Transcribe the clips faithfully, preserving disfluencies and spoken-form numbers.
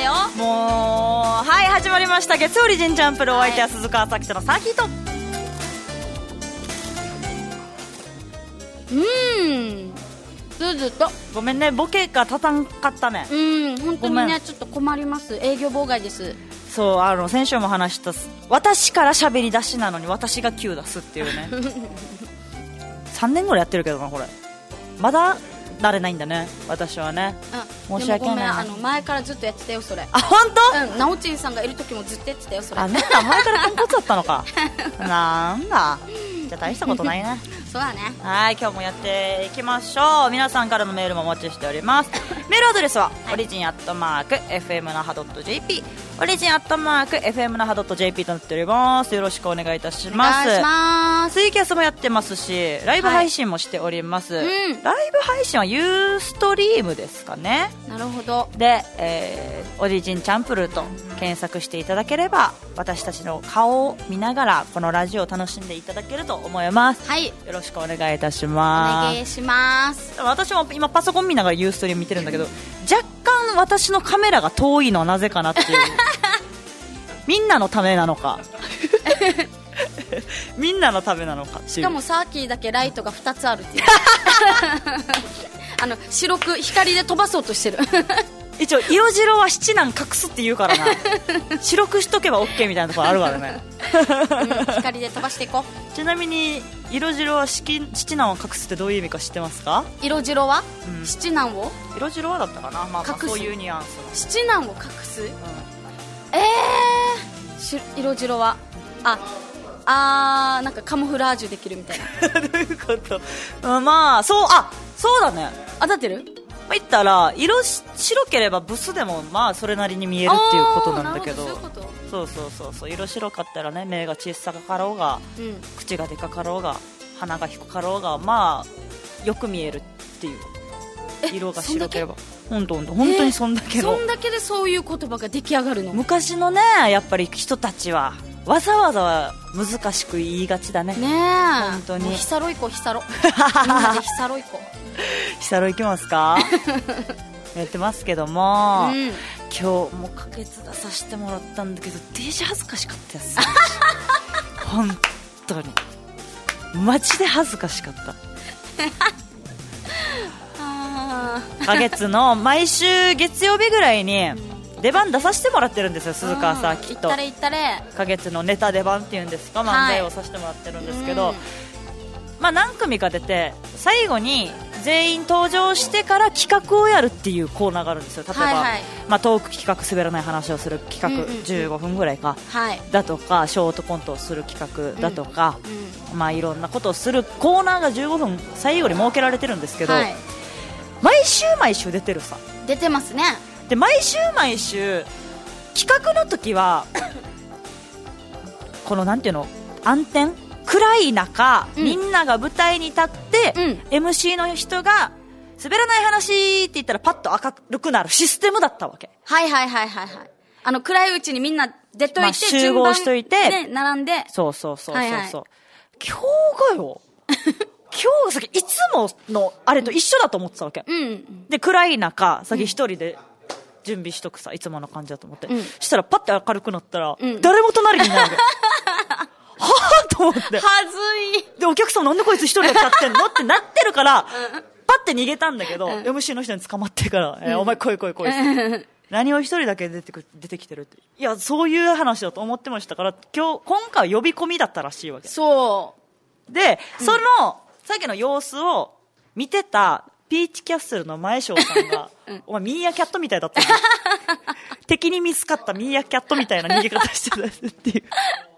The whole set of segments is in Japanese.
よ。 もうはい、始まりました月曜リジンチャンプル、お相手は鈴川咲とのサーキーと。 うーん、ずずっとごめんね、ボケが立たんかったね。 うーん、本当にね、ちょっと困ります。営業妨害です。 そう、あの先週も話した、私から喋り出しなのに私がQ出すっていうねさんねんぐらいやってるけどな、これまだ慣れないんだね、私はね。 うん、 申し訳ない。 でもごめん、あの前からずっとやってたよそれ。 あ、本当？ うん、なおちんさんがいる時もずっとやってたよそれ。 あ、なんだ、前からポンコツだったのかなんだ、じゃあ大したことないねそうだね。 はい、今日もやっていきましょう。皆さんからのメールもお待ちしておりますメールアドレスは、はい、オリジンアットマーク エフエム 那覇 .jp、 オリジンアットマーク エフエム 那覇 .jp となっております。よろしくお願いいたします。 お願いします。 ツイキャスもやってますし、ライブ配信もしております、はい、うん、ライブ配信はユーストリームですかね。 なるほど。 で、えー、オリジンチャンプルーと検索していただければ、私たちの顔を見ながらこのラジオを楽しんでいただけると思います。 はい、 よろしくお願いいたします。 お願いします。 私も今パソコン見ながらユーストリーム見てるんだけど、若干私のカメラが遠いのはなぜかなっていうみんなのためなのかみんなのためなのかっていう。 しかもサーキーだけライトがふたつあるっていうあの白く光で飛ばそうとしてる一応色白は七難隠すって言うからな白くしとけば OK みたいなところあるからねうん、光で飛ばしていこう。 ちなみに色白は七難を隠すってどういう意味か知ってますか？ 色白は、 うん、 七難を色白はだったかな、まあ、まあそういうニュアンスの七難を隠す、うん、えーし色白はああー、なんかカモフラージュできるみたいなどういうこと？あ、まあそう、あ、そうだね、 当たってる？ まあ、言ったら色白ければブスでもまあそれなりに見えるっていうことなんだけど、 そういうこと？ そうそうそうそう、色白かったらね、目が小さかろうが、うん、口がでかかろうが、鼻が低かろうが、まあよく見えるっていう、色が白ければ。本当本当本当にそんだけの、 そんだけでそういう言葉が出来上がるの？ 昔のね、やっぱり人たちはわざわざ難しく言いがちだね。 ねえ、 本当に。 もうヒサロ行こう、ヒサロみんなでヒサロ行こうヒサロ行きますかやってますけども、うん、今日も可決出させてもらったんだけどデージ恥ずかしかったやつ本当にマジで恥ずかしかった可決の毎週月曜日ぐらいに出番出させてもらってるんですよ、鈴川さん。きっと可決のネタ出番っていうんですか、漫才をさせてもらってるんですけど、はい、まあ、何組か出て最後に全員登場してから企画をやるっていうコーナーがあるんですよ。例えば、はいはい、まあ、トーク企画、滑らない話をする企画、うんうん、じゅうごふんぐらいか、はい、だとかショートコントをする企画だとか、うんうん、まあ、いろんなことをするコーナーがじゅうごふん最後に設けられてるんですけど、はい、毎週毎週出てるさ。 出てますね。 で毎週毎週企画の時はこのなんていうの、暗転、暗い中、うん、みんなが舞台に立って、うん、エムシー の人が滑らない話って言ったらパッと明るくなるシステムだったわけ。 はいはいはいはいはい。あの暗いうちにみんな出といて、まあ、 集合しといて、 ね、並んで、 そうそうそうそうそう、はいはい、今日がよ今日さっきいつものあれと一緒だと思ってたわけ、うん、で暗い中さっき一人で準備しとくさ、いつもの感じだと思って、うん、したらパッて明るくなったら、うん、誰も隣にいないわけはぁと思って、 はずい。 でお客さんなんでこいつ一人でやってんのってなってるから、うん、パッて逃げたんだけど、うん、エムシー の人に捕まってから、うん、えー、お前来い来い来いって何を一人だけ出てく出てきてるって、いやそういう話だと思ってましたから、今日今回呼び込みだったらしいわけ。 そうで、うん、そのさっきの様子を見てたピーチキャッスルの前翔さんが、うん、お前ミーアキャットみたいだった敵に見つかったミーアキャットみたいな逃げ方してたっていう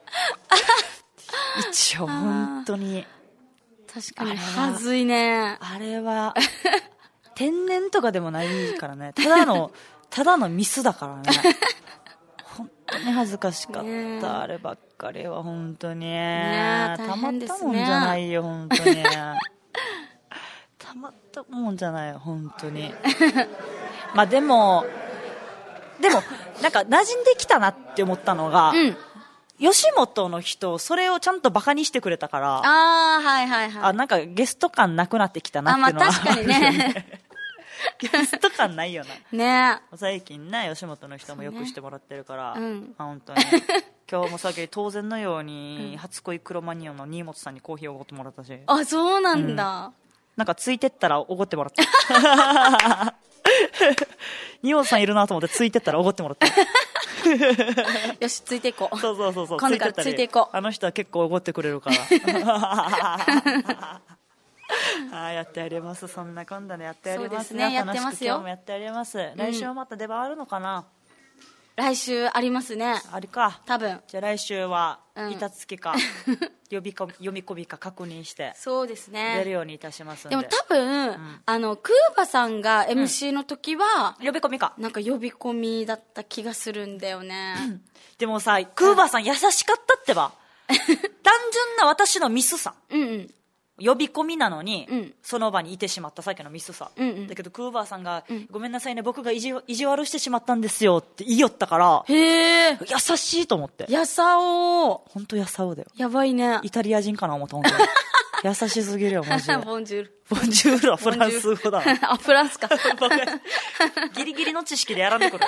一応本当に確かにはずいね。 あれは天然とかでもないからね、ただのただのミスだからね本当に恥ずかしかった、ね、あればっかりは本当に、ね、たまったもんじゃないよ本当にたまったもんじゃないよ本当にまあでもでもなんか馴染んできたなって思ったのが、うん、吉本の人それをちゃんとバカにしてくれたから、 あーはいはいはい、 あなんかゲスト感なくなってきたなっていうのは、 あ、まあ、確かにねゲスト感ないよな。ね最近ね、吉本の人もよくしてもらってるから、 そうねうん、 本当に。今日もさっき当然のように、うん、初恋クロマニオンの新本さんにコーヒーをおごってもらったし。 あ、そうなんだ。うん、 なんかついてったらおごってもらった。新本さんいるなと思ってついてったらおごってもらった。 よし、ついていこう。 そうそうそうそう。 今度からついていこう。 あの人は結構おごってくれるから。あやってやります。そんな今度ねやってやります。 そうですね、やってますよ。 今日もやってやります。来週はまた出番あるのかな、うん、 来週ありますね。 あれか多分。 じゃあ来週は板付きか、うん、呼び込み読み込みか確認してそうですね出るようにいたしますんで。 でも多分、うん、あのクーバさんが エムシー の時は、 うん、呼び込みかなんか呼び込みだった気がするんだよね、うん、 でもさクーバさん優しかったってば単純な私のミスさうんうん呼び込みなのに、 うん、 その場にいてしまったさっきのミスさ、 うんうん、 だけどクーバーさんが、 うん、 ごめんなさいね僕が意地、意地悪してしまったんですよって言いよったからへー優しいと思って。 やさお本当やさおだよ。 やばいね。 イタリア人かな思った本当に優しすぎるよマジで。 ボンジュールボンジュールはフランス語だあフランスかギリギリの知識でやらんでくる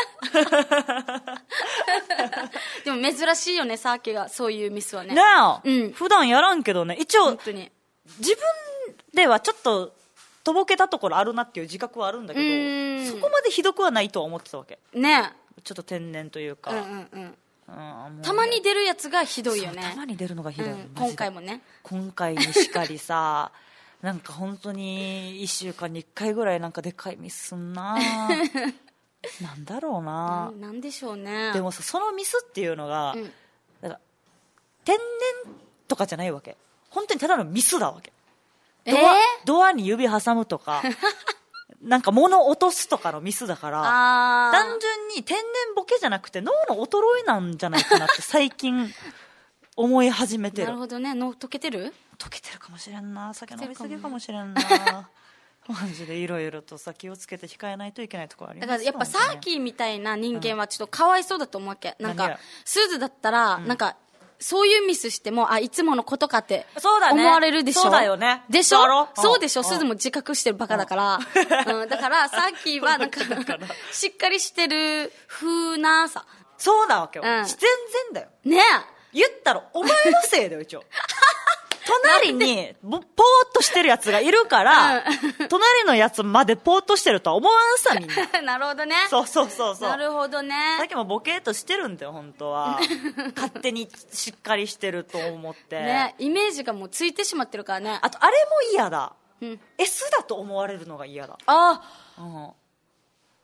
でも珍しいよねサーキがそういうミスはね。 ねえ、 うん、 普段やらんけどね一応本当に自分ではちょっととぼけたところあるなっていう自覚はあるんだけどそこまでひどくはないとは思ってたわけね。 ちょっと天然というか、 うんうんうんうん、 たまに出るやつがひどいよね。 たまに出るのがひどい、うん、 今回もね今回にしかりさなんか本当にいっしゅうかんにいっかいぐらいなんかでかいミスすんななんだろうな、 な, なんでしょうね。 でもさそのミスっていうのが、うん、だから天然とかじゃないわけ。本当にただのミスだわけ。ドア、えー、ドアに指挟むとかなんか物落とすとかのミスだから単純に天然ボケじゃなくて脳の衰えなんじゃないかなって最近思い始めてる。 なるほどね。脳溶けてる溶けてるかもしれんな。酒飲みすぎかもしれんなマジでいろいろとさ気をつけて控えないといけないところあります。 だからやっぱサーキーみたいな人間はちょっとかわいそうだと思うわけ、うん、なんかスーズだったら、うん、なんかそういうミスしてもあいつものことかって思われるでしょ。 そうだよね。 でしょ。そうでしょ。スズも自覚してるバカだから、うん、だからサーキーはなんかしっかりしてる風なさ。 そうだわけよ、うん、全然だよねえ。 言ったらお前のせいだよ一応隣にポーっとしてるやつがいるから、うん、隣のやつまでポーっとしてるとは思わんさみんななるほどね。 そうそうそうそう。 なるほどね。 さっきもボケーっとしてるんだよ本当は勝手にしっかりしてると思ってね。イメージがもうついてしまってるからね。 あとあれも嫌だ、うん、S だと思われるのが嫌だ。ああ、うん、 え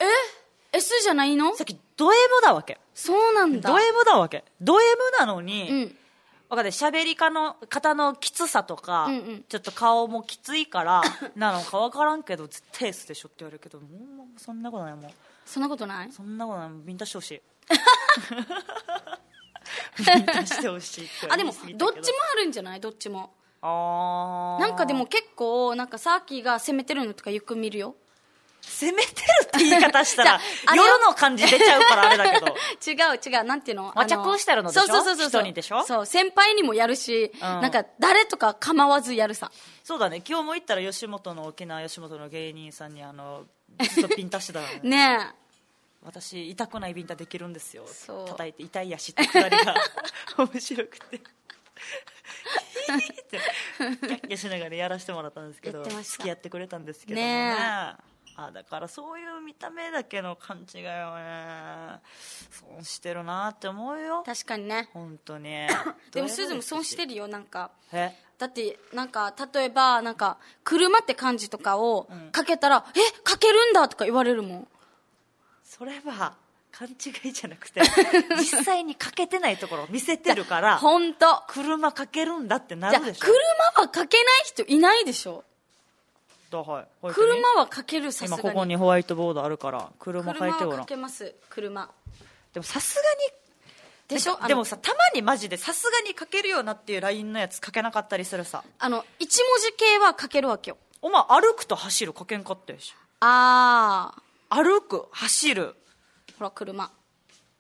S じゃないの。 さっきド M だわけ。 そうなんだ。 ド M だわけ。ド M なのに、 うん分かって喋り方の方のきつさとか、うんうん、ちょっと顔もきついからなのか分からんけど絶対 S でしょって言われるけどもうそんなことない。もうそんなことないそんなことない。ビンタしてほしいビンタしてほしいってあでもどっちもあるんじゃない。どっちも。あなんかでも結構なんかサーキーが攻めてるのとかよく見るよ。 攻めてるって言い方したら夜の感じ出ちゃうからあれだけど違う違うなんていうの和着してるのでしょ。 そうそうそうそう人にでしょ。 そう先輩にもやるし、うん、なんか誰とか構わずやるさ。 そうだね。今日も言ったら吉本の沖縄吉本の芸人さんにあのずっとビンタしてたからねねえ私痛くないビンタできるんですよ叩いて痛いやしってくだりが面白くてってキャッキャしながらやらせてもらったんですけど付き合ってくれたんですけども ね, ねあだからそういう見た目だけの勘違いはね損してるなって思うよ。 確かにね本当にでもスズも損してるよ。なんかえだってなんか例えばなんか車って漢字とかを書けたら、うん、え書けるんだとか言われるもん。 それは勘違いじゃなくて実際に書けてないところを見せてるから本当車書けるんだってなるでしょ。 じゃ車は書けない人いないでしょ。 だ、はい、 車は書ける。さすがに今ここにホワイトボードあるから車書いておらん。 車は書けます車。 でもさすがにでしょ。 でもさたまにマジでさすがに書けるようなっていうラインのやつ書けなかったりするさ。 あの一文字系は書けるわけよ。 お前歩くと走る書けんかったやし。 ああ歩く走るほら車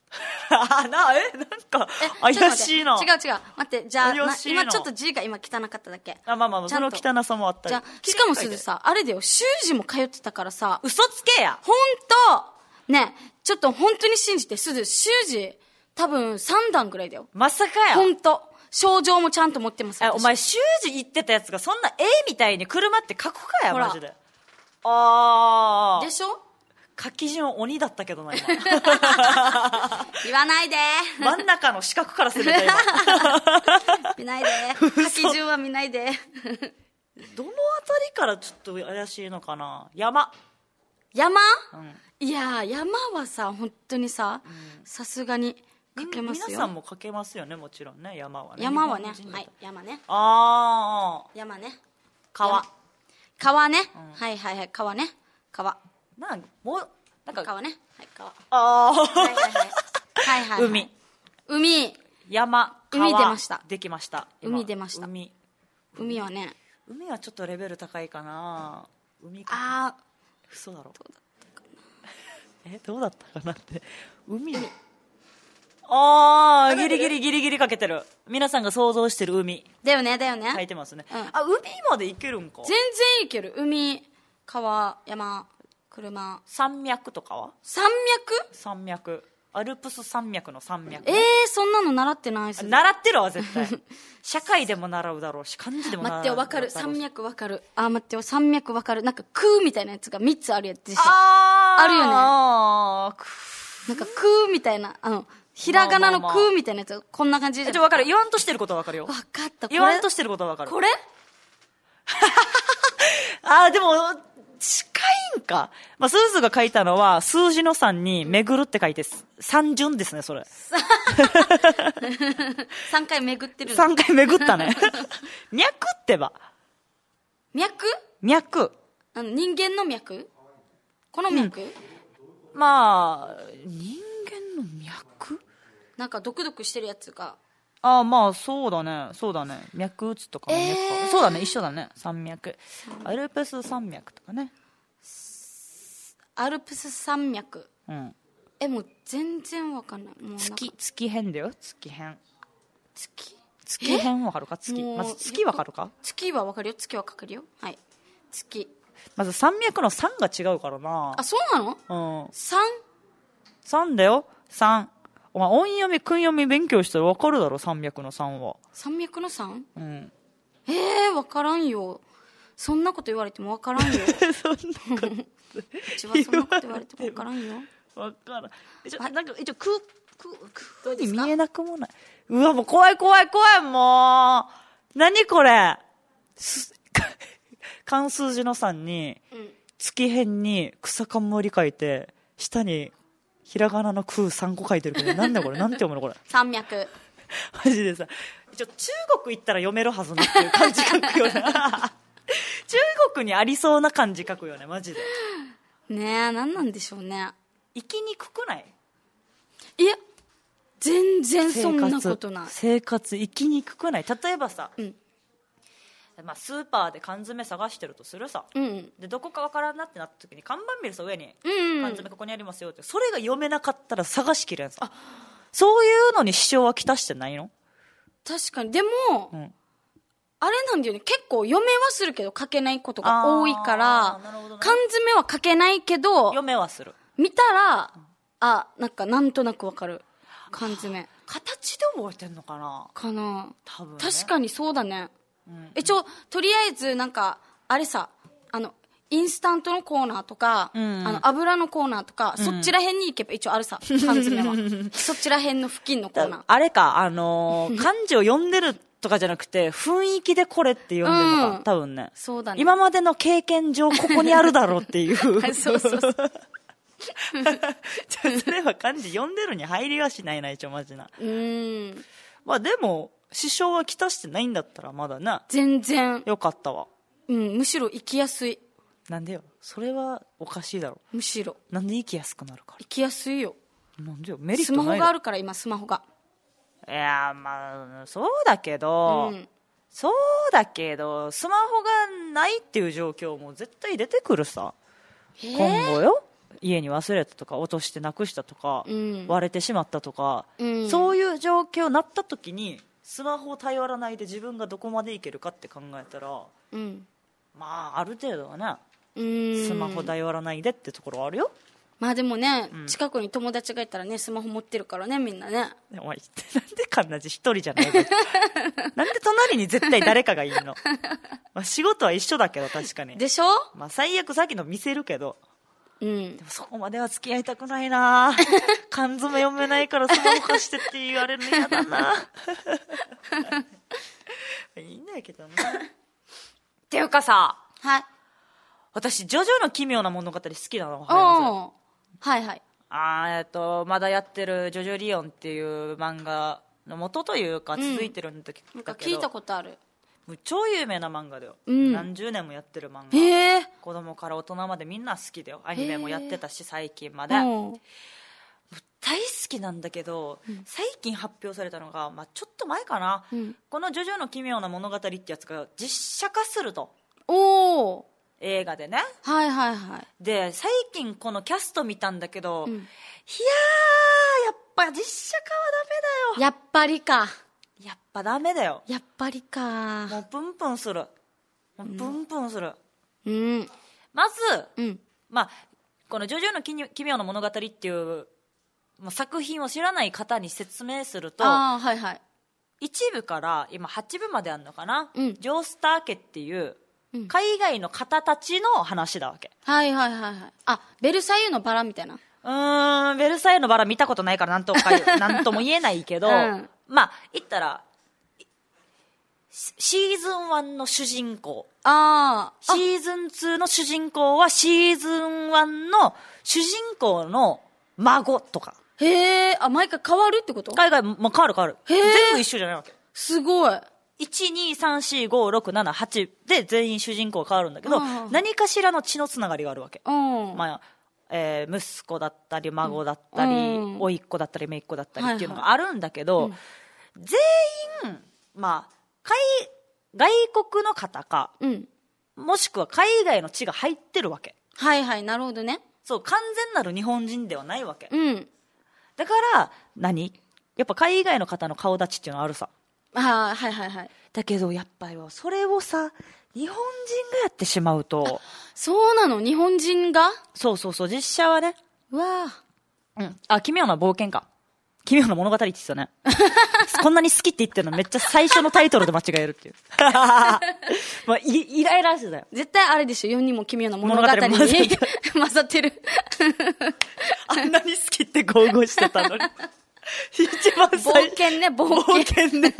あなえなんか怪しいな。 違う違う待ってじゃあ今ちょっと字が今汚かっただけ。 あまあまあその汚さもあったり。 じゃしかもすずさあれだよ習字も通ってたからさ。 嘘つけや。 ほんとねちょっと本当に信じてすず習字多分さん段ぐらいだよ。 まさかや。 ほんと症状もちゃんと持ってます。 お前習字行ってたやつがそんな絵みたいに車って書くかやマジで。ああでしょ。 書き順鬼だったけどな今言わないで真ん中の四角から攻めた今見ないで書き順は見ないでどのあたりからちょっと怪しいのかな。山山、 うん、 いや山はさ本当にささすがに書けますよ。 皆さんも書けますよねもちろんね。山はね山はねはい山ねああ山ね川川ね、うん、はいはいはい川ね川なんもうなんか川ねはい川ああはいはいはいはいはい海海山川海出ましたできました海出ました海海はね海はちょっとレベル高いかな。海かああ嘘だろどうだったかなえどうだったかなって海ああギリギリギリギリかけてる。皆さんが想像してる海だよねだよね書いてますね、 うん、 あ海まで行けるんか。 全然行ける。海川山車山脈とかは山脈山脈アルプス山脈の山脈、 えー、そんなの習ってないっす。 習ってるわ絶対社会でも習うだろうし漢字でも習う。 待ってよ分かる山脈分かる。あ待ってよ山脈分かる。なんか空みたいなやつがみっつあるやつでしょ。 ああるよね。 あなんか空みたいなあのひらがなの空みたいなやつ、まあまあまあ、こんな感じじゃん。 ちょ分かる。言わんとしてることは分かるよ。 分かった。 言わんとしてることは分かる。 これあでも近いんか。まあ、スーズが書いたのは数字のさんに巡るって書いて三巡ですねそれさんかい巡ってるさんかい巡ったね脈ってば脈脈あの人間の脈この脈、うん、 まあ人間の脈なんかドクドクしてるやつがああまあそうだねそうだね脈打つとかも脈、えー、そうだね一緒だね山脈アルプス山脈とかねアルプス山脈、 うん、 えもう全然わかんない。もう月月辺だよ月辺月月辺わかるか。月まず月わかるか。 月はわかるよ。月はかかるよ。はい月まず山脈のさんが違うからな。 あそうなの。うんさん? さんだよさん。お前音読み訓読み勉強したらわかるだろ山脈のさんは。 山脈の さん? うんえーわからんよ。そんなこと言われてもわからんよそんなことうちはそんなこと言われてもわからんよ。 わからん。一応なんか一応くくくに見えなくもない。うわもう怖い怖い怖いもう。何これ。漢数字のさんに、うん、月辺に草冠書いて下にひらがなの空さんこ書いてるけどなんだこれなんて読むのこれ。 山脈。 マジでさ一応中国行ったら読めるはずなっていう感じ書くよな。中国にありそうな感じ書くよねマジで。 ねえ何なんでしょうね。 生きにくくない？ いや全然そんなことない。 生活生きにくくない？例えばさ、 うんまあ、スーパーで缶詰探してるとするさ、 うん、 でどこかわからんなってなった時に看板見るさ上に、 うんうん、 缶詰ここにありますよってそれが読めなかったら探しきれんさ。あそういうのに支障はきたしてないの？ 確かにでも、 うん、 あれなんだよね結構読めはするけど書けないことが多いから、ね、缶詰は書けないけど読めはする。見たら、うん、あなんかなんとなくわかる缶詰。 形で覚えてんのかなかな多分、ね、 確かにそうだね、 うん、 一応とりあえずなんかあれさあのインスタントのコーナーとか、うん、あの油のコーナーとか、うん、そっちら辺に行けば一応あるさ缶詰はそっちら辺の付近のコーナーあれかあのー、漢字を読んでるとかじゃなくて雰囲気でこれって読んでるのか、うん、多分ねそうだね今までの経験上ここにあるだろうっていうそうそうそうそれは漢字読んでるに入りはしないな一応マジな。 うんまあでも支障はきたしてないんだったらまだな全然よかったわ。 うんむしろ生きやすい。 なんでよそれはおかしいだろ。 むしろなんで生きやすくなるから。 生きやすいよ。 なんでよメリットない。 スマホがあるから今スマホが。 いやまあそうだけど、うん、そうだけどスマホがないっていう状況も絶対出てくるさ今後よ。 家に忘れたとか落としてなくしたとか、 うん、 割れてしまったとか、うん、そういう状況になった時にスマホを頼らないで自分がどこまでいけるかって考えたら、うん、まあある程度はね、うん、スマホ頼らないでってところはあるよ。 まあでもね、うん、近くに友達がいたらねスマホ持ってるからねみんなね。 お前なんでかんなじ一人じゃないのなんで隣に絶対誰かがいるのまあ仕事は一緒だけど確かにでしょ。 まあ最悪さっきの見せるけど、 うん、 でもそこまでは付き合いたくないな缶詰読めないからスマホ貸してって言われるの嫌だないいんだけどなっていうかさ、 はい、 私ジョジョの奇妙な物語好きなの分かります？ はいはい。 あーえっとまだやってるジョジョリオンっていう漫画の元というか続いてるんだけど、 うん、なんか聞いたことある。 もう超有名な漫画だよ、うん、何十年もやってる漫画。 へー、 子供から大人までみんな好きだよ。アニメもやってたし最近まで、うん、大好きなんだけど、うん、最近発表されたのが、まあ、ちょっと前かな、うん、このジョジョの奇妙な物語ってやつが実写化すると。 おー、 映画でね。 はいはいはい。 で最近このキャスト見たんだけど、うん、いやーやっぱ実写化はダメだよ。 やっぱりか。 やっぱダメだよ。 やっぱりか。 もうプンプンする。もうプンプンする。 うん。 まず、 うん、 まあこのジョジョの奇妙な物語っていうもう作品を知らない方に説明すると、 あ、はいはい、 いち部から今はち部まであるのかな、 うん、 ジョースター家っていう海外の方たちの話だわけ、 うん、はいはいはいはい。あ、ベルサイユのバラみたいな。 うーん、ベルサイユのバラ見たことないからなんとかなんとも言えないけど、うん、まあ言ったらシーズンワンの主人公、 あシーズンツーの主人公はシーズンワンの主人公の孫とか。 へえ、あ、毎回変わるってこと？ 海外も変わる変わる。全部一緒じゃないわけ。 すごい。 いち、に、さん、よん、ご、ろく、なな、はちで全員主人公変わるんだけど、何かしらの血のつながりがあるわけ。まあえー、息子だったり孫だったり、うん、甥っ子だったり姪っ子だったりっていうのがあるんだけど、はいはい、うん、全員まあ海外国の方か、うん、もしくは海外の血が入ってるわけ。 はいはい、なるほどね。 そう、完全なる日本人ではないわけ、 うん、だから何やっぱ海外の方の顔立ちっていうのはあるさ。 あ、はいはいはい。 だけどやっぱりそれをさ日本人がやってしまうと。 そうなの？日本人が？ そうそうそう、実写はね。 うわー、うん、あ、奇妙な冒険か、奇妙な物語って言ってたねこんなに好きって言ってるのめっちゃ最初のタイトルで間違えるっていうまあ、いイライラしてたよ。 絶対あれでしょ、よにんも奇妙な物語に混ざってるあんなに好きって豪語してたのに一番最冒険ね、冒険冒険ね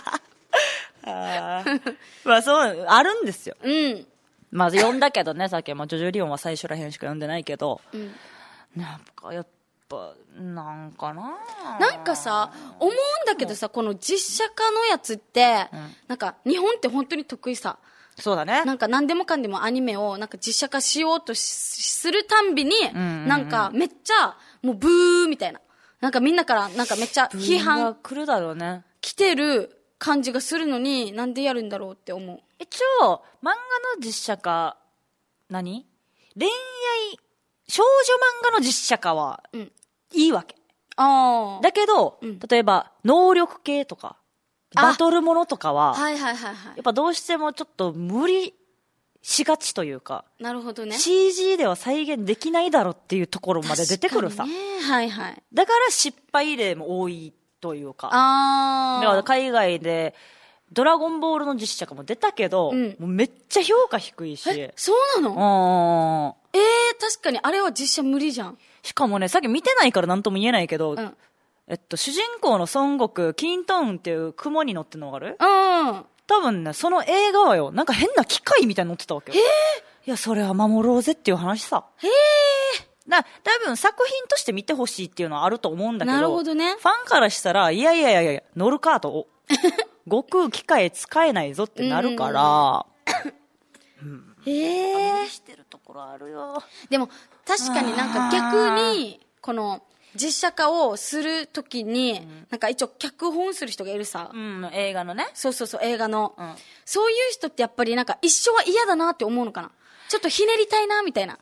あまあそうあるんですよ。 うん。 まず読んだけどね、さっきもジョジョリオンは最初らへんしか読んでないけど、うん、なんかやっぱなんかななんかさ思うんだけどさ、この実写化のやつって、うん、なんか日本って本当に得意さ。 そうだね。 なんか何でもかんでもアニメをなんか実写化しようとするたんびに、うんうんうん、なんかめっちゃもうブーみたいな、なんかみんなからなんかめっちゃ批判が来るだろうね。 来てる感じがするのに、なんでやるんだろうって思う。 一応漫画の実写化、何恋愛少女漫画の実写化は、うん、いいわけ。 あだけど、うん、例えば能力系とかバトルものとかは、 はいはいはいはい、 やっぱどうしてもちょっと無理しがちというか。 なるほどね。 シージー では再現できないだろっていうところまで出てくるさ。 ね、はいはい。 だから失敗例も多いというか。 あだから海外でドラゴンボールの実写化も出たけど、うん、もうめっちゃ評価低いし。 え、そうなの？ あえー、確かにあれは実写無理じゃん。 しかもね、さっき見てないから何とも言えないけど、うん、えっと、主人公の孫悟空、キントーンっていう雲に乗ってるのがある？ うん。 多分ね、その映画はよ、なんか変な機械みたいに乗ってたわけよ。 へー。 いや、それは守ろうぜっていう話さ。 へー。 だ多分作品として見てほしいっていうのはあると思うんだけど、 なるほどね。 ファンからしたら、いやいやいやいや、乗るかと、悟空機械使えないぞってなるから、 うん、へー。 してるところあるよ。 でも、確かになんか逆に、この、実写化をするときに、うん、なんか一応脚本する人がいるさ、 うん、映画のね。 そうそうそう、映画の、うん、そういう人ってやっぱりなんか一緒は嫌だなって思うのかな。ちょっとひねりたいなみたいな。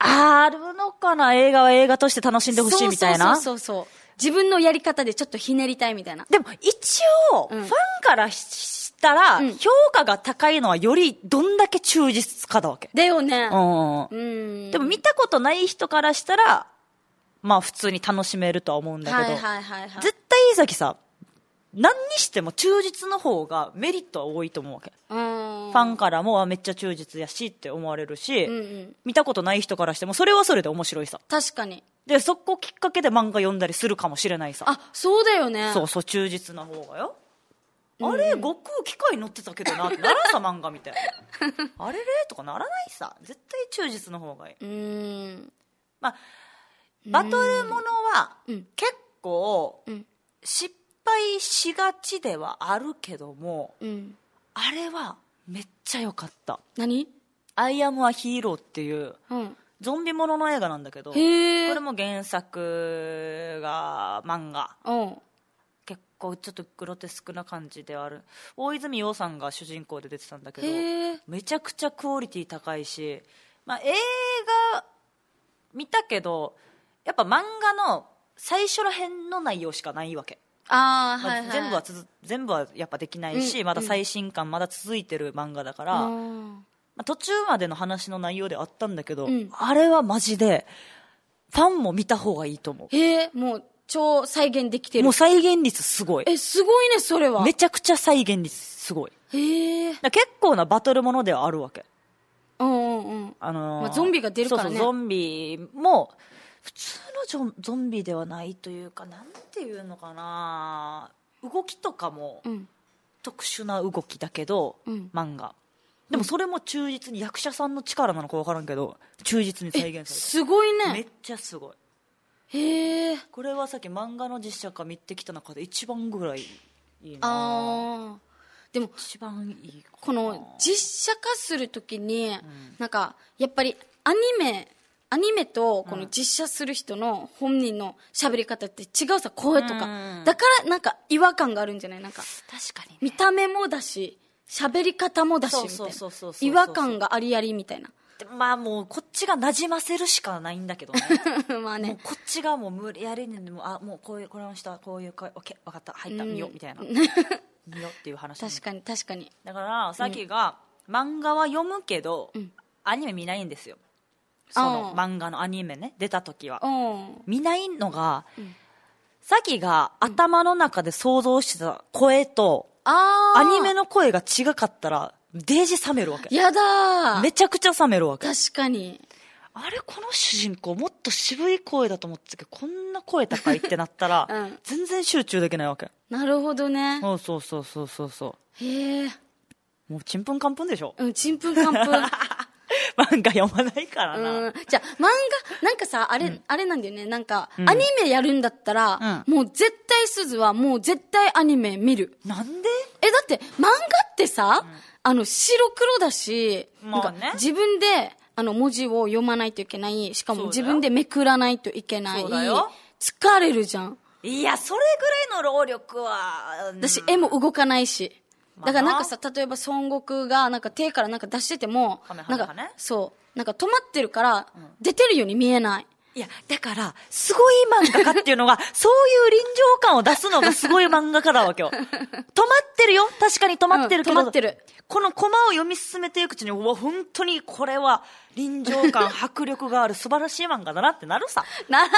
あるのかな、映画は映画として楽しんでほしいみたいな。 そうそうそうそう。自分のやり方でちょっとひねりたいみたいな。 でも一応、うん、ファンからしたら、うん、評価が高いのはよりどんだけ忠実かだわけ。 だよね。 うん。うん。でも見たことない人からしたら、まあ普通に楽しめるとは思うんだけど、はいはいはいはい、絶対伊崎さ、何にしても忠実の方がメリットは多いと思うわけ。うん。ファンからもめっちゃ忠実やしって思われるし、うんうん、見たことない人からしてもそれはそれで面白いさ。 確かに。 で、そこきっかけで漫画読んだりするかもしれないさ。 あ、そうだよね。 そうそう、忠実な方がよ。うん、あれ、悟空機械乗ってたけどなってならんさ、漫画みたいな。あれれとかならないさ。絶対忠実の方がいい。うーん。まあ、バトルものは、結構、失敗しがちではあるけども、うん、あれはめっちゃ良かった。 何？ アイアムアヒーローっていう、うんゾンビものの映画なんだけど、これも原作が漫画、うん、結構ちょっとグロテスクな感じである。大泉洋さんが主人公で出てたんだけど、めちゃくちゃクオリティ高いし、まあ、映画見たけどやっぱ漫画の最初ら辺の内容しかないわけ。あ、まあはいはい、全部はつづ全部はやっぱできないし、うん、まだ最新刊まだ続いてる漫画だから、うん途中までの話の内容であったんだけど、うん、あれはマジでファンも見た方がいいと思う。 へえ、もう超再現できてる。 もう再現率すごい。 え、すごいねそれは。 めちゃくちゃ再現率すごい。へえ。結構なバトルものではあるわけ。うんうんうん。あのーまあ、 ゾンビが出るからね。 そうそうゾンビも普通のゾンビではないというか、なんていうのかな、動きとかも特殊な動きだけど、うん、漫画。でもそれも忠実に、役者さんの力なのか分からんけど忠実に再現されてる。 すごいね。 めっちゃすごい。 へえ。 これはさっき漫画の実写化見てきた中で一番ぐらいいいなあ。 でも一番いいこの実写化するときに、うん、なんかやっぱりアニメアニメとこの実写する人の本人の喋り方って違うさ、声とか、うん、だからなんか違和感があるんじゃない？なんか確かに、ね、 見た目もだし喋り方もだしみたいな違和感がありありみたいな。 まあもうこっちが馴染ませるしかないんだけどねまあね、 もうこっちがもう無理やりにもあもうこういうこれの下こういう声オッケー分かった入った見よみたいな見よっていう話。 確かに確かに。 だからさっきが、うん、漫画は読むけど、うん、アニメ見ないんですよ。その漫画のアニメね出た時は見ないのが、うん、さっきが頭の中で想像してた声と、あアニメの声が違かったらデージ冷めるわけ。 やだー。 めちゃくちゃ冷めるわけ。 確かに。 あれこの主人公もっと渋い声だと思ってたけどこんな声高いってなったら、うん、全然集中できないわけ。 なるほどね。 そうそうそうそうそうそう。 へえ。 もうちんぷんかんぷんでしょ。 うん、ちんぷんかんぷん漫画読まないからな。 うん、じゃあ漫画なんかさあれ、うん、あれなんだよね、なんか、うん、アニメやるんだったら、うん、もう絶対すずはもう絶対アニメ見る。 なんで？ えだって漫画ってさ、あの白黒だし、まあね、なんか自分であの文字を読まないといけない。しかも自分でめくらないといけない。そうだよ。疲れるじゃん。 いやそれぐらいの労力は、 うん、私絵も動かないし。だからなんかさ、例えば孫悟空がなんか手からなんか出してても、なんかそうなんか止まってるから出てるように見えない。 いやだからすごい漫画家っていうのがそういう臨場感を出すのがすごい漫画家だわけよ。止まってるよ、確かに止まってるけど、 うん、止まってる。 このコマを読み進めていくうちに、うわ本当にこれは臨場感迫力がある素晴らしい漫画だなってなるさ。 ならない。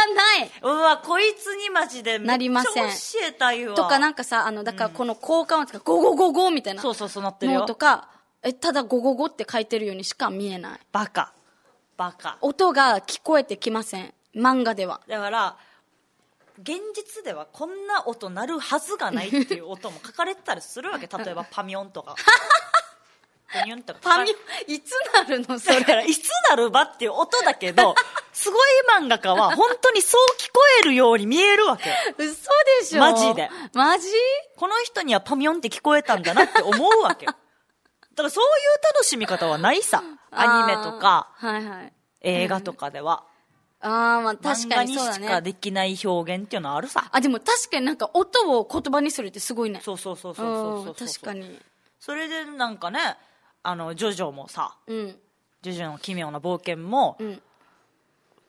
うわこいつにマジでめっちゃ教えたいわ。 とかなんかさ、あのだからこの効果音とかゴゴゴゴみたいな、 そうそうそうなってるよ。 のとかえただゴゴゴって書いてるようにしか見えない。 バカバカ。 音が聞こえてきません漫画では。 だから現実ではこんな音鳴るはずがないっていう音も書かれてたりするわけ。例えばパミョンとかパミョンとかパミョンいつなるのそれ。 だからいつなるばっていう音だけどすごい漫画家は本当にそう聞こえるように見えるわけ。 嘘でしょ。 マジで。 マジ？ この人にはパミョンって聞こえたんだなって思うわけ。だからそういう楽しみ方はないさ。アニメとか、はいはい、映画とかでは。 ああ、まあ確かにそうだね。漫画にしかできない表現っていうのはあるさ。 あ、でも確かになんか音を言葉にするってすごいね。 そうそうそうそうそうそう。 確かに。 それでなんかね、あのジョジョもさ、うん、ジョジョの奇妙な冒険も、うん、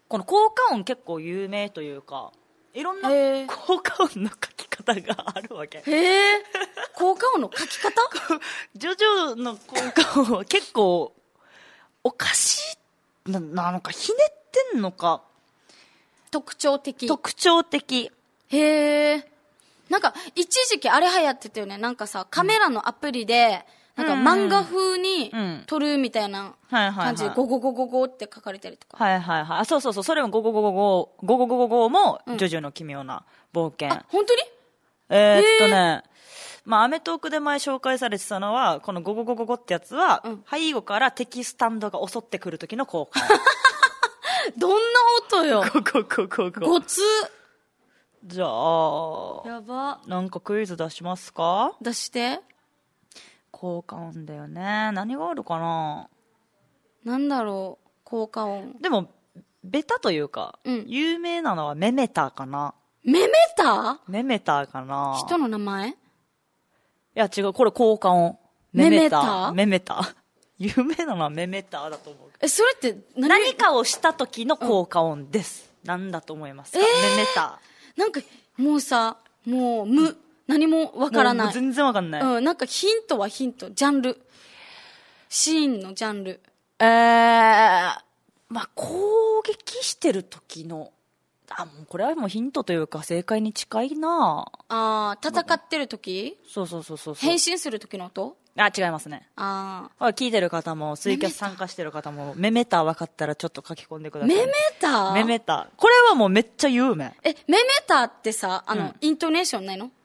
この効果音結構有名というか、いろんな効果音の書き方があるわけ。 へえ。効果音の書き方ジョジョの効果音は結構おかしいな、なのかひねってんのか、 特徴的。 特徴的。 へえ。なんか一時期あれ流行ってたよね。なんかさ、カメラのアプリで、なんか漫画風に撮るみたいな感じでゴゴゴゴゴって書かれたりとか。 はいはいはい。あ、そうそうそう。それもゴゴゴゴゴ、ゴゴゴゴゴも、ジョジョの奇妙な冒険。 あ、本当に？ えー、っとね、まあ、アメトークで前紹介されてたのは、このゴゴゴゴゴってやつは、うん、背後から敵スタンドが襲ってくる時の効果。 どんな音よ。 ゴゴゴゴゴ。 ごつ。 じゃあ、 やば。 なんかクイズ出しますか？ 出して。 効果音だよね。何があるかな。 なんだろう、効果音。 でもベタというか、うん、有名なのはメメターかな。 メメター？ メメターかな。 人の名前？ いや違う、これ効果音。メメター。メメター。有名なのはメメターだと思う。 え、それって何？何かをした時の効果音です。うん、何だと思いますか？えー、メメター。なんかもうさ、もう無。何もわからない。 全然わかんない。 うん、なんかヒントはヒント。ジャンル。シーンのジャンル。 えー、まあ、攻撃してる時の、あ、もうこれはもうヒントというか正解に近いな。 ああ、戦ってる時？ そうそうそうそう。 変身する時の音？ あ、違いますね。 ああ。聞いてる方も、ツイキャス参加してる方も、メメター分かったらちょっと書き込んでください。 メメター？ メメター。これはもうめっちゃ有名。 え、メメターってさ、あの、うん、イントネーションないの？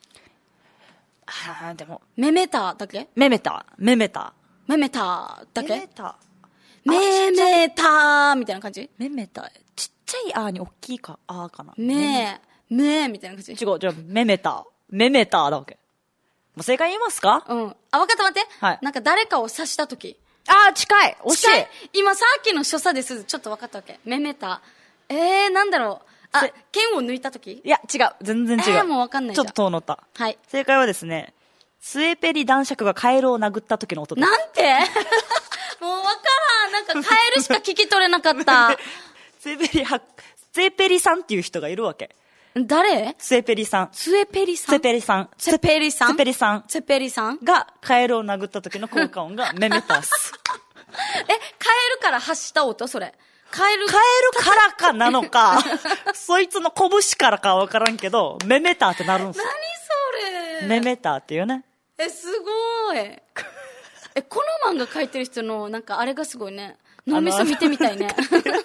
ああ、でも。 メメターだけ？ メメター。メメター。 メメターだけ？ メメター。 メメターみたいな感じ？ メメター。ちっちゃいあーに大きいか、あーかな。 メー、メーみたいな感じ？ 違う、じゃあ、メメター。メメターだわけ。もう正解言いますか？ うん。あ、わかった、待って。 はい。 なんか誰かを刺したとき。 あー、近い。惜しい。 近い。今さっきの所作です。ちょっとわかったわけ。メメター。えー、なんだろう。あ、剣を抜いたとき？ いや、違う。全然違う。 えー、もうわかんないじゃん。 ちょっと遠のった。 はい。 正解はですね、スエペリ男爵がカエルを殴った時の音です。 なんてもうわからん。なんかカエルしか聞き取れなかった。 スエペリは、スエペリさんっていう人がいるわけ。 誰？ スエペリさん。 スエペリさん。 スエペリさん。 スエペリさん。 スエペリさん。 スエペリさんがカエルを殴った時の効果音がメメタス。 え、カエルから発した音それ。カエル。 カエルからかなのか、そいつの拳からかわからんけど、メメターってなるんですよ。 何それ。 メメターっていうね。 え、すごい。え、この漫画描いてる人の、なんかあれがすごいね。脳みそ見てみたいね。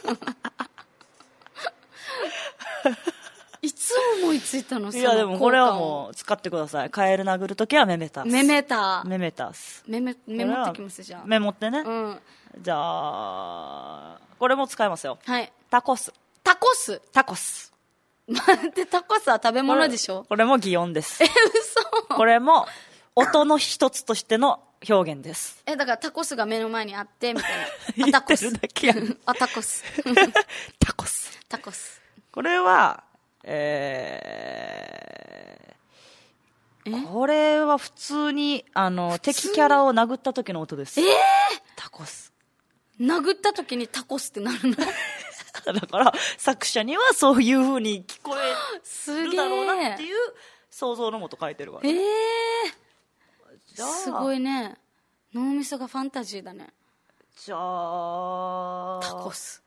いつ思いついたの？ いやでもこれはもう使ってください。カエル殴るときはメメタス。 メメタ。 メメタス。 メメ、メモってきますじゃあ。 メモってね。 うん。 じゃあ、これも使いますよ。 はい。 タコス。 タコス？ タコス。 待って、タコスは食べ物でしょ？ これ、これも擬音です。 え、嘘？ これも音の一つとしての表現です。 え、だからタコスが目の前にあって、みたいな。 言ってるだけやん。 あ、タコス。 タコス。 タコス。 これは、えー、えこれは普通に、あの、敵キャラを殴った時の音です。 えー、 タコス。 殴った時にタコスってなるの？ だから、作者にはそういう風に聞こえるだろうなっていう想像のもと書いてるわけ。 えー、じゃあすごいね。脳みそがファンタジーだね。 じゃあ、 タコス。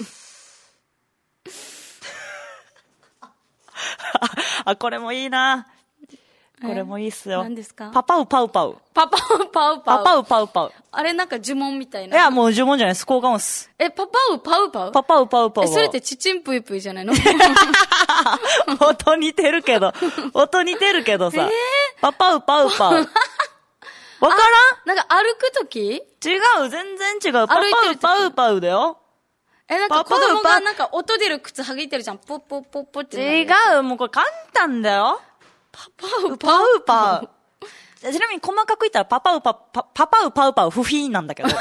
あ、これもいいな。これもいいっすよ。 何ですか？ パパウパウパウ。 パパウパウパウ。 パパウパウパウ。 あれなんか呪文みたいな。 いや、もう呪文じゃないです。効果音っす。 え、パパウパウパウ？ パパウパウパウ。 え、それってチチンプイプイじゃないの？ 音似てるけど、音似てるけどさ。えー、パパウパウパウ。わからん？ なんか歩くとき？違う、全然違う。パパウパウパウだよ。 え、なんか子供がなんか音出る靴履いてるじゃん。ポッポッポッポって。 違う、もうこれ簡単だよ。 パパウパウパウ。ちなみに細かく言ったらパパウパ、パ、パパウパウパウ不品なんだけど。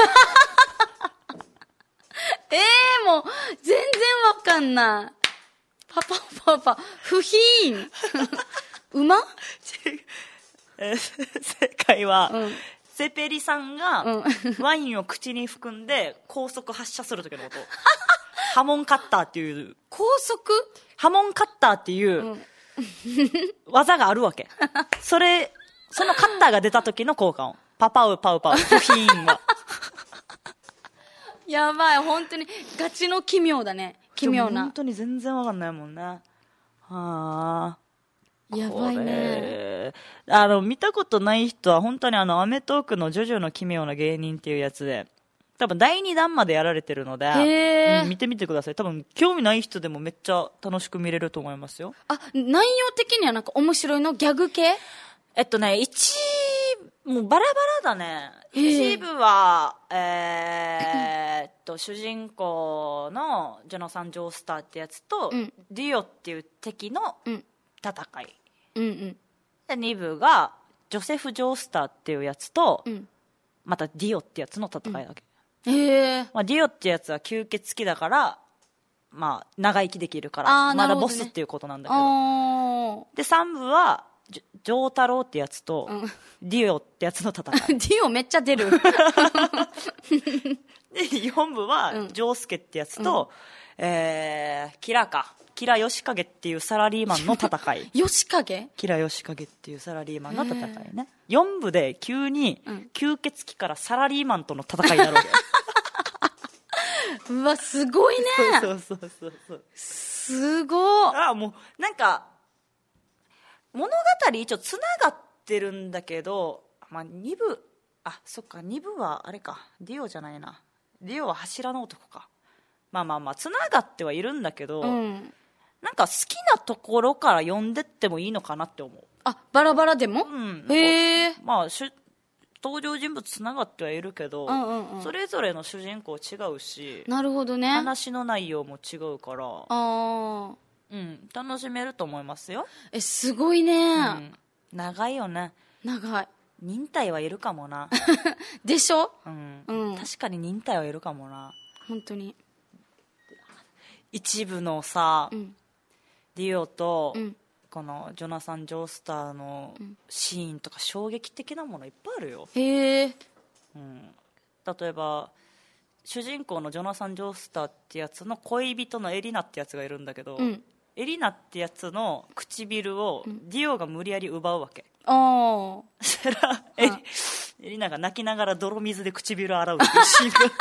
ええー、もう、全然わかんない。パパウパウパウ、不品。馬えー、正解は、 うん、 セペリさんが、ワインを口に含んで高速発射する時の音。 ハモンカッターっていう、 高速ハモンカッターっていう、うん、技があるわけ。それ、そのカッターが出た時の効果音。パパウパウパウ、フヒーンは。 やばい、本当にガチの奇妙だね。奇妙な。 本当に全然わかんないもんね。はあ。 やばいね。 あの、見たことない人は本当にあの、アメトーークのジョジョの奇妙な芸人っていうやつで、多分だいにだんまでやられてるので、うん、見てみてください。多分興味ない人でもめっちゃ楽しく見れると思いますよ。 あ、内容的にはなんか面白いの？ギャグ系？ えっとね、一、もうバラバラだね。一部は、えー、っと、主人公のジョナサン・ジョースターってやつと、うん、ディオっていう敵の戦い。 うんうん、 で、二部が、ジョセフ・ジョースターっていうやつと、うん、またディオってやつの戦いだけ。 うん、へー。 まあ、ディオってやつは吸血鬼だから、まあ、長生きできるから、まだボスっていうことなんだけど。で、三部は、ジョータローってやつと、うん、ディオってやつの戦い。 ディオめっちゃ出る。 で、よん部は、うん、ジョースケってやつと、うん、えー、キラか。キラヨシカゲっていうサラリーマンの戦い。 ヨシカゲ？ キラヨシカゲっていうサラリーマンの戦いね。よん部で急に、吸血鬼からサラリーマンとの戦いになるわけ。うわ、すごいね。 そうそうそうそうそう。 すごい。 あ、もう、なんか、物語一応つながってるんだけど、まあ、に部、あ、そっか、に部はあれか、ディオじゃないな。ディオは柱の男か。まあまあまあ、つながってはいるんだけど、うん、なんか好きなところから読んでってもいいのかなって思う。 あ、バラバラでも？ うん。 へえ。 まあ、し登場人物つながってはいるけど、うんうんうん、それぞれの主人公違うし、 なるほどね。 話の内容も違うから、 ああ。 うん、楽しめると思いますよ。 え、すごいね、うん、 長いよね。 長い。 忍耐はいるかもな。 でしょ、 うんうん、確かに忍耐はいるかもな。 本当に。 一部のさ、うん、ディオと、 うん、 このジョナサン・ジョースターのシーンとか衝撃的なものいっぱいあるよ。 へえ、 うん、例えば主人公のジョナサン・ジョースターってやつの恋人のエリナってやつがいるんだけど、うん、エリナってやつの唇をディオが無理やり奪うわけ。 ああ。 そしたらエリ、エリナが泣きながら泥水で唇を洗うっていうシーンが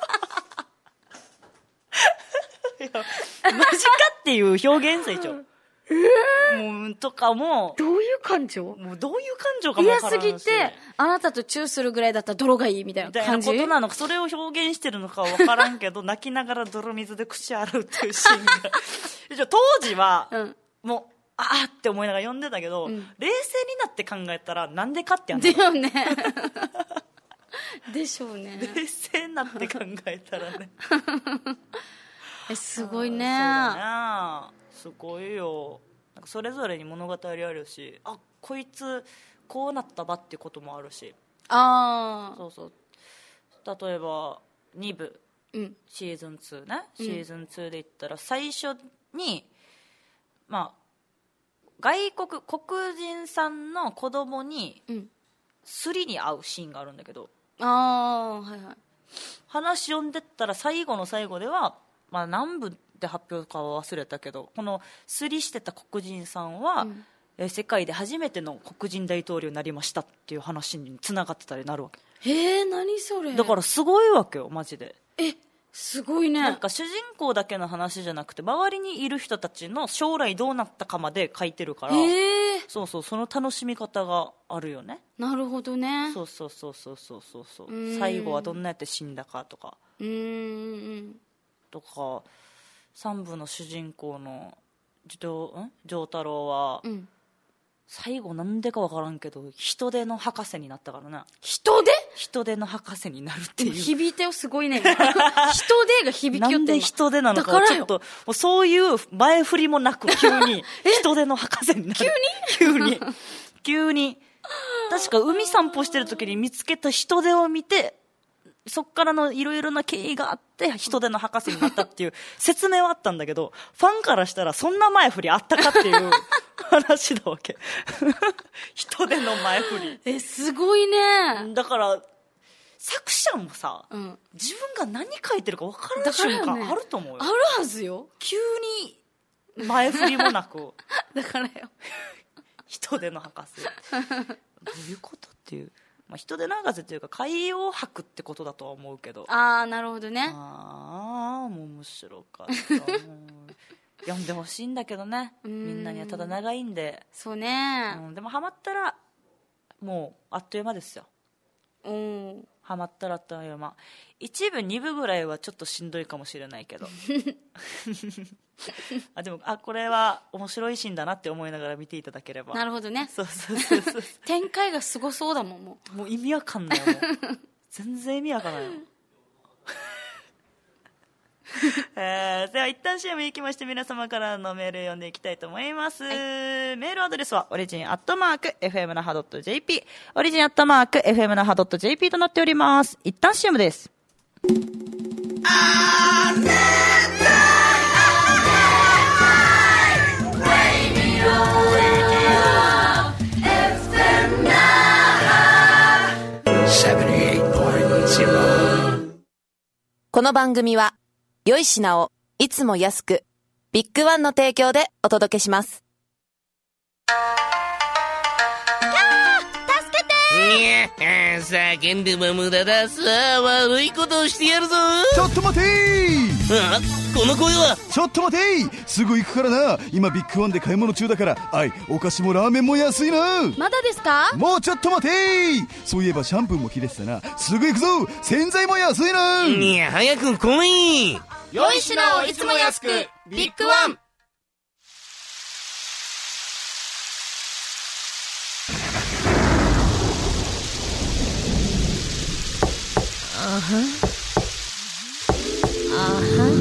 いやマジかっていう表現さ一応、 えー、 もうとかもどういう感情？ もうどういう感情かも分からんし、 嫌すぎてあなたとチューするぐらいだったら泥がいいみたいな感じみたいなことなのか、それを表現してるのかは分からんけど泣きながら泥水で口洗うっていうシーンが一応当時は、うん、もうあーって思いながら読んでたけど、うん、冷静になって考えたらなんでかってやんだよねでしょうね。 冷静になって考えたらねえ、すごいね。 そうだね、すごいよ。なんかそれぞれに物語あるし、あ、こいつこうなったばっていうこともあるし。 ああ、 そうそう。例えばに部、うん、シーズンツーね、シーズンツーで言ったら最初に、まあ外国黒人さんの子供にすりに会うシーンがあるんだけど、 ああ、はいはい。 話読んでったら最後の最後では、まあ、何部で発表かは忘れたけど、このすりしてた黒人さんは、うん、え世界で初めての黒人大統領になりましたっていう話につながってたりなるわけ。へえ、何それ。 だからすごいわけよマジで。 え、すごいね。 なんか主人公だけの話じゃなくて周りにいる人たちの将来どうなったかまで書いてるから、 へえ、 そうそう、その楽しみ方があるよね。 なるほどね。 そうそうそうそうそうそうそう、最後はどんなやって死んだかとか、 うーんとか、三部の主人公のジョー太郎は、うん、最後なんでか分からんけど人手の博士になったからね。 人手人手の博士になるっていう。 響いてよ、すごいね。人手が響きよって。 なんで人手なのかをちょっと、もうそういう前振りもなく急に人手の博士になる。 急に急に急に確か海散歩してる時に見つけた人手を見て、そっからのいろいろな経緯があって人手の博士になったっていう説明はあったんだけど、ファンからしたらそんな前振りあったかっていう話だわけ。人手の前振り。 え、すごいね。 だから作者もさ、うん、自分が何書いてるか分からない瞬間あると思うよ。 あるはずよ。 急に前振りもなくだからよ人手の博士どういうことっていう、まあ、人手の博士っていうか海洋博ってことだとは思うけど。 ああなるほどね。 ああもう面白かった読んでほしいんだけどね、みんなには。ただ長いんで。 そうね、 うん、でもハマったらもうあっという間ですよ。 うん、 ハマったらあっという間。一部二部ぐらいはちょっとしんどいかもしれないけどあでもあこれは面白いシーンだなって思いながら見ていただければ。 なるほどね。 そうそうそうそう展開がすごそうだもん。もうもう意味わかんないよもう全然意味わかんないよえー、では一旦 シーエム 行きまして、皆様からのメール読んでいきたいと思います、はい、メールアドレスはオリジンアットマーク エフエム 那覇 .jp オリジンアットマーク エフエム 那覇 .jp となっております。一旦 シーエム です。あーねこの番組は良い品をいつも安くビッグワンの提供でお届けします。 キャー助けてー。いや叫んでも無駄だ。さあ悪いことをしてやるぞ。 ちょっと待てー。 あこの声は。 ちょっと待てー。すぐ行くからな。今ビッグワンで買い物中だから。あいお菓子もラーメンも安いな。 まだですか。 もうちょっと待てー。そういえばシャンプーも切れてたな。すぐ行くぞ。洗剤も安いな。 いや早く来い。 良い品をいつも安くビッグワン。 あはあは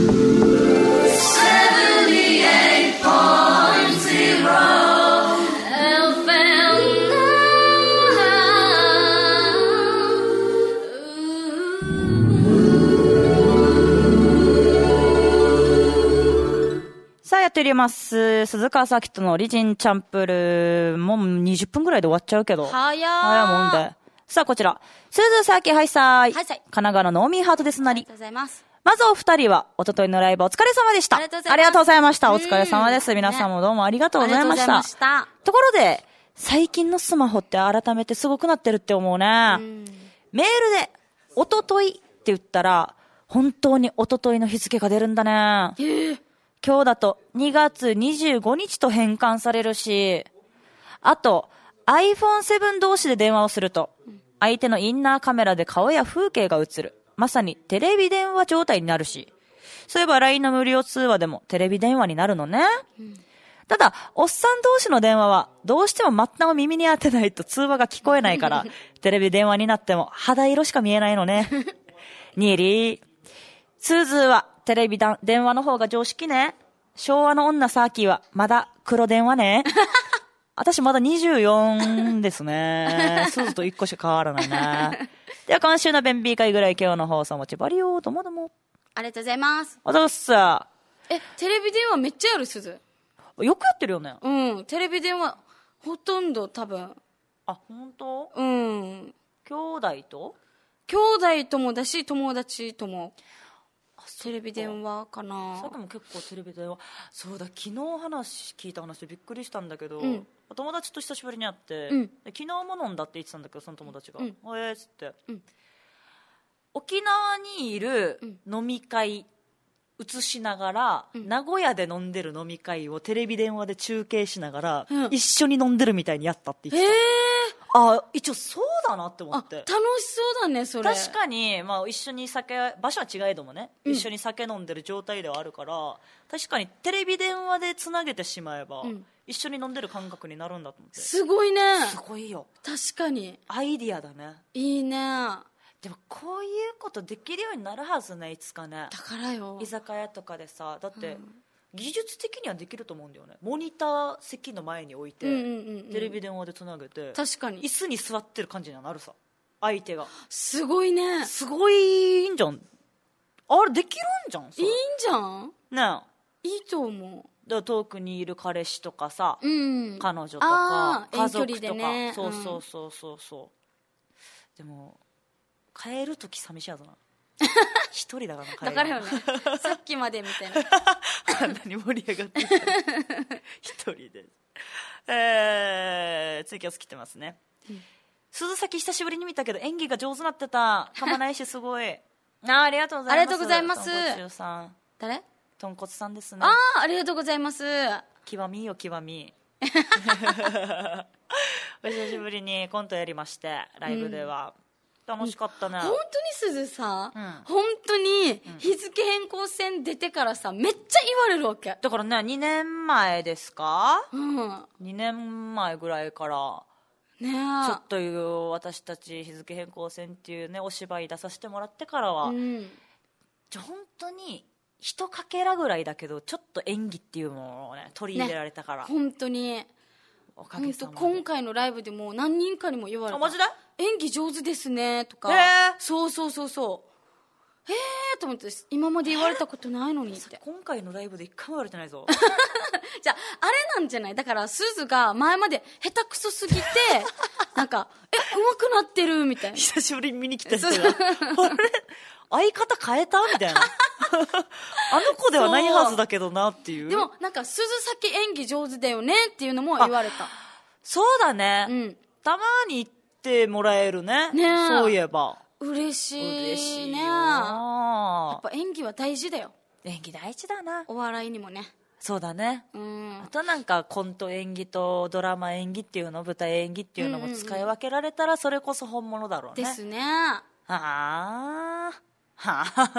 さあやっております鈴川サーキットのオリジンチャンプルー。もうにじゅっぷんぐらいで終わっちゃうけど早ー早いもんで。さあこちらスーズーサーキハイサイ、 はいさい、 神奈川のノーミーハートですなり。 ありがとうございます。 まずお二人はおとといのライブお疲れ様でした。 ありがとうございました。 お疲れ様です。皆さんもどうもありがとうございました。 ね、ありがとうございました。 ところで最近のスマホって改めてすごくなってるって思うね。うんメールでおとといって言ったら本当におとといの日付が出るんだね。 えー、 今日だとにがつにじゅうごにちと変換されるし、あと アイフォンセブン 同士で電話をすると相手のインナーカメラで顔や風景が映る、まさにテレビ電話状態になるし、そういえば ライン の無料通話でもテレビ電話になるのね、うん、ただおっさん同士の電話はどうしても末端を耳に当てないと通話が聞こえないからテレビ電話になっても肌色しか見えないのねニーリースーズーはテレビだ電話の方が常識ね。昭和の女サーキーはまだ黒電話ね私まだにじゅうよんですね。スーズといっこしか変わらないね。では今週のベンビー会ぐらい今日の放送もちばりよどもども。 ありがとうございます。 あざっす。 え、テレビ電話めっちゃあるすず。 よくやってるよね。 うん、テレビ電話ほとんど多分。 あ、本当？ うん。 兄弟と？ 兄弟ともだし友達とも。テレビ電話かな。 さっきも結構テレビ電話。そうだ、昨日話聞いた話でびっくりしたんだけど、うん、友達と久しぶりに会って、うん、で昨日も飲んだって言ってたんだけどその友達が、うん、おえーっつって、うん、沖縄にいる飲み会映しながら、うん、名古屋で飲んでる飲み会をテレビ電話で中継しながら、うん、一緒に飲んでるみたいにやったって言ってた。あ、一応そうだなって思って。 楽しそうだねそれ。 確かに、まあ、一緒に酒場所は違いどもね、うん、一緒に酒飲んでる状態ではあるから確かにテレビ電話でつなげてしまえば、うん、一緒に飲んでる感覚になるんだと思って。 すごいね。 すごいよ。 確かにアイディアだね。 いいね。 でもこういうことできるようになるはずね、いつかね。 だからよ、 居酒屋とかでさ、だって、うん技術的にはできると思うんだよね。モニター席の前に置いて、うんうんうんうん、テレビ電話でつなげて確かに椅子に座ってる感じにはなるさ、相手が。 すごいね。 すごいんじゃん。あれできるんじゃん。 いいんじゃんねえ。いいと思う。 だから遠くにいる彼氏とかさ、うん、彼女とか家族とか、ね、そうそうそうそうそう、うん、でも帰るとき寂しいやぞな一人だから帰るだからよねさっきまでみたいなあんなに盛り上がってた一人で、えー、ツイキャス来てますね、うん、鈴崎久しぶりに見たけど演技が上手になってたかまないしすごいあ, ありがとうございます。ありがとうございます。豚骨さん。誰？豚骨さんですね。 ああ、ありがとうございます。 極みよ極み。お久しぶりにコントやりましてライブでは、うん、楽しかったね。 本当にすずさ、うん、本当に日付変更線出てからさめっちゃ言われるわけ。 だからねにねんまえですか？うん。にねんまえぐらいから。ね、ちょっという私たち日付変更線っていうねお芝居出させてもらってからは、うん、本当に一かけらぐらいだけどちょっと演技っていうものをね取り入れられたから、 ね、本当におかげさまで今回のライブでも何人かにも言われた。 マジで？ 演技上手ですねとか、そうそうそうそうへーと思って今まで言われたことないのにって今回のライブで一回も言われてないぞじゃああれなんじゃない？だからすずが前まで下手くそすぎてなんかえ上手くなってるみたいな久しぶりに見に来た人があれ相方変えたみたいなあの子ではないはずだけどなっていう。 でもなんか鈴崎演技上手だよねっていうのも言われた。 そうだね、うん、たまに言ってもらえる ね, ねそういえば嬉しい嬉しいね。 やっぱ演技は大事だよ。 演技大事だな。 お笑いにもね。 そうだね、うん、あとなんかコント演技とドラマ演技っていうの舞台演技っていうのも使い分けられたらそれこそ本物だろうね。 ですね。 はあはあ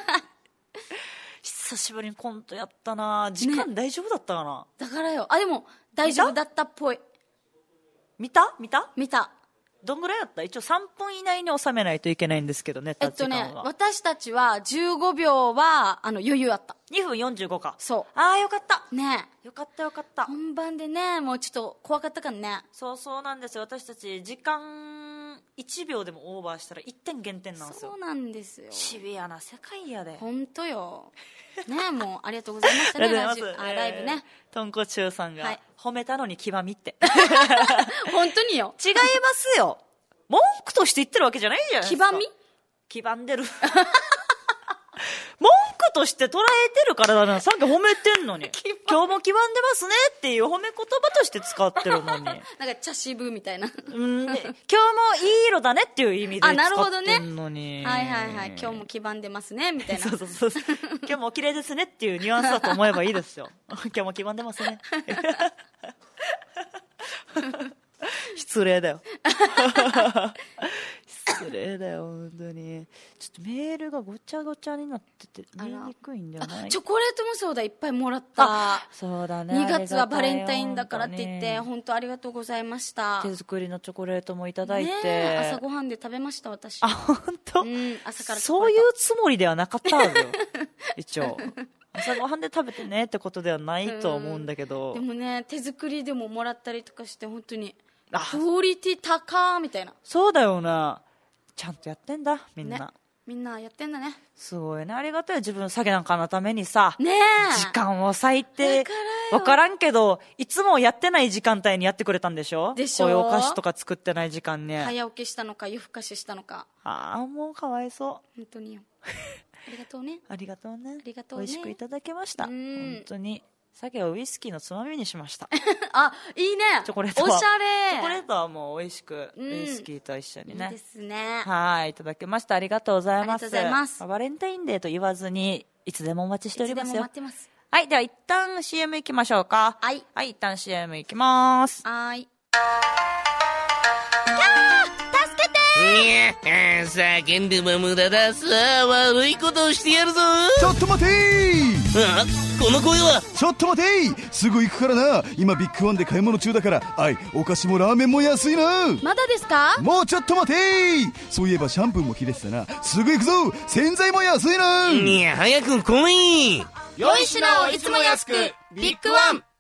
久しぶりにコントやったな。時間大丈夫だったかな、 ね、だからよ。あでも大丈夫だったっぽい。 見た見た見た。 どんぐらいだった？一応さんぷん以内に収めないといけないんですけどね。 えっとね私たちはじゅうごびょうはあの余裕あった。 にふんよんじゅうごか。 そう。 ああよかったね。 よかったよかった。 本番でねもうちょっと怖かったからね。 そうそうなんですよ。私たち時間いちびょうでもオーバーしたらいってん減点なんですよ。 そうなんですよ。 シビアな世界やで。 本当よね。もうありがとうございましたねラジオ、あライブね。 とんこちゅうさんが、はい、褒めたのに極みって本当によ。 違いますよ。文句として言ってるわけじゃないじゃないですか。 黄ばみ？ 黄ばんでる文句として捉えてるからだな。さっき褒めてんのに今日も黄ばんでますねっていう褒め言葉として使ってるのになんか茶渋みたいなうん今日もいい色だねっていう意味で使ってんのに。 あ、なるほどね。はいはいはい。今日も黄ばんでますねみたいなそうそうそうそう今日もお綺麗ですねっていうニュアンスだと思えばいいですよ今日も黄ばんでますね失礼だよ失礼だよ本当に。ちょっとメールがごちゃごちゃになってて見にくいんじゃない？ チョコレートもそうだいっぱいもらった。 そうだね。 にがつはバレンタインだからって言って本当ありがとうございました。 手作りのチョコレートもいただいて、 ね、朝ごはんで食べました私。 あ本当、うん、 朝からそういうつもりではなかったはずよ一応朝ごはんで食べてねってことではないと思うんだけど、 うん、でもね手作りでももらったりとかして本当にクオリティ高みたいな。 そうだよな。ちゃんとやってんだみんな、ね、 みんなやってんだね。 すごいね。ありがたい。自分の酒なんかのためにさ、 ね、 時間を割いて分からんけどいつもやってない時間帯にやってくれたんでしょ。 でしょ。 こういうお菓子とか作ってない時間ね。 早起きしたのか夜更かししたのか。 ああもうかわいそう本当によありがとうねありがとうね。 ありがとうね。 美味しくいただきました。本当に酒をウイスキーのつまみにしましたあいいね。 チョコレートはおしゃれ。 チョコレートはもう美味しく、うん、ウイスキーと一緒にね。 いいですね。 はいいただきました。ありがとうございます。 ありがとうございます。 バレンタインデーと言わずにいつでもお待ちしておりますよ。いつでも待ってます。 はいでは一旦 シーエム 行きましょうか。 はいはい一旦 シーエム 行きます。 はいいや叫んでも無駄だ。さあ悪いことをしてやるぞ。 ちょっと待てー。 あこの声は。 ちょっと待てー。すぐ行くからな。今ビッグワンで買い物中だから。はいお菓子もラーメンも安いな。 まだですか。 もうちょっと待てー。そういえばシャンプーも切れてたな。すぐ行くぞ。洗剤も安いな。 いや早く来い。 良い品をいつも安くビッグワン。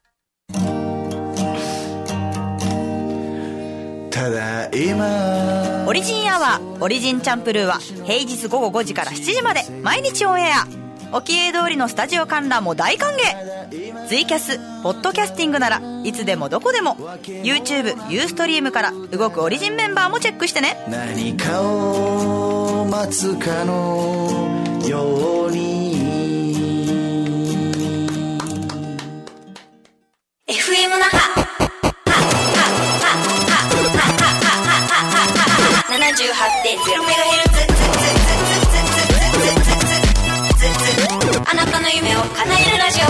ただいまオリジンアワーオリジンチャンプルーは平日午後ごじからしちじまで毎日オンエア。沖江通りのスタジオ観覧も大歓迎。ツイキャスポッドキャスティングならいつでもどこでも YouTube ユーストリームから動くオリジンメンバーもチェックしてね。 何かを待つかのようにエフエム 那覇 ななじゅうはちてんゼロメガヘルツ あなたの夢を叶えるラジオ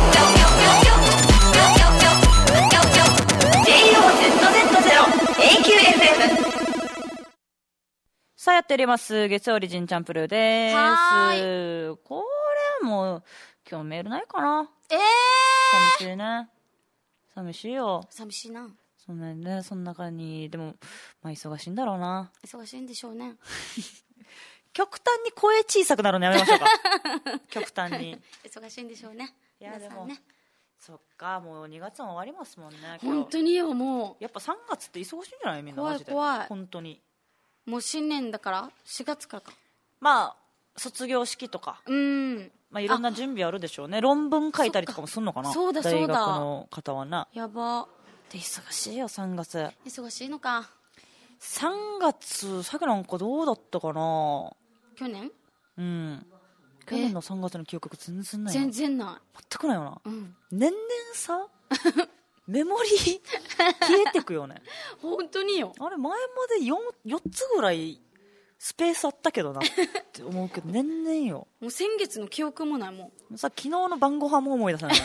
ジェイオーゼットゼットゼロ エーキューエフエムさあやっております月曜リジンチャンプルーです。 はーい。これも今日メールないかな。 えー、 寂しいね。寂しいよ。 寂しいな。 そんなにね、その中にでもまあ忙しいんだろうな。 忙しいんでしょうね。 極端に声小さくなるのやめましょうか。極端に忙しいんでしょうね。 いやでも、 ね、 そっか、もうにがつも終わりますもんね。 本当によ、もうやっぱさんがつって忙しいんじゃない、みんな。 怖いマジで怖い。 本当にもう新年だからしがつからか。 まあ卒業式とか、 うん、 まあ、いろんな準備あるでしょうね。論文書いたりとかもすんのかな。 そうだそうだ、 大学の方はな。 やばで忙しいよさんがつ。 忙しいのか。 さんがつさっきなんかどうだったかな。 去年、 うん、去年のさんがつの記憶全然ない。 全然ない。 全くないよな、 うん、 年々さメモリ消えてくよね。 本当によ。 あれ前まで 4, よっつぐらいスペースあったけどなって思うけど年々よ。 もう先月の記憶もないもん。 さ昨日の晩ご飯も思い出さない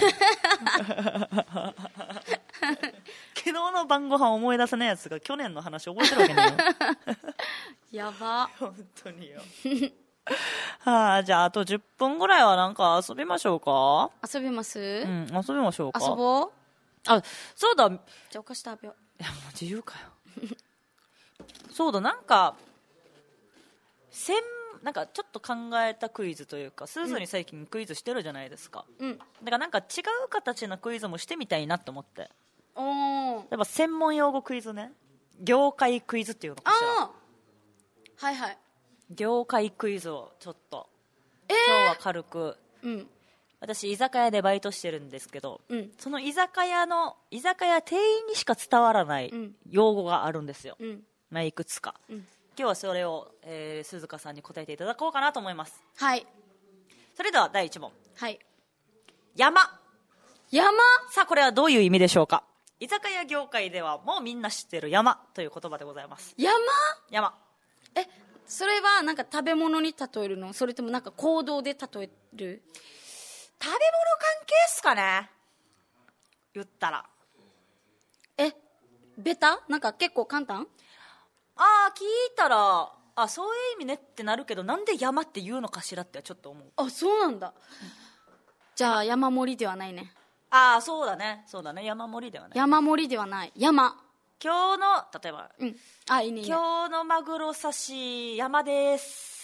昨日の晩ご飯思い出さないやつが去年の話覚えてるわけねえよ。 やば本当によ。はあ、じゃああとじゅっぷんぐらいはなんか遊びましょうか。 遊びます、 うん、遊びましょうか。 遊ぼう。 あ、そうだ。じゃあお菓子食べよう。 いやもう自由かよ。そうだ、なんかせんなんかちょっと考えたクイズというか、スーズに最近クイズしてるじゃないですか、うん、だからなんか違う形のクイズもしてみたいなと思って。 おー、 やっぱ専門用語クイズね、業界クイズっていうのかしら。 あー、はいはい、 業界クイズをちょっと、えー、今日は軽く、うん、私居酒屋でバイトしてるんですけど、うん、その居酒屋の居酒屋店員にしか伝わらない用語があるんですよ、うん、まあ、いくつか、うん、今日はそれを、えー、鈴鹿さんに答えていただこうかなと思います。 はい。 それではだいいち問。 はい。 山。 山。 さあこれはどういう意味でしょうか。居酒屋業界ではもうみんな知ってる山という言葉でございます。 山。 山。 え、それはなんか食べ物に例えるの、それともなんか行動で例える。 食べ物関係っすかね、言ったら。 え、ベタなんか結構簡単。 ああ、聞いたら、あ、そういう意味ねってなるけど、なんで山って言うのかしらってちょっと思う。 あ、そうなんだ、うん、じゃあ山盛りではないね。 ああ、そうだね、そうだね、山盛りではない。 山盛りではない。山。 今日の例えば、うん、 あ、いいねいいね。 今日のマグロ刺し山です。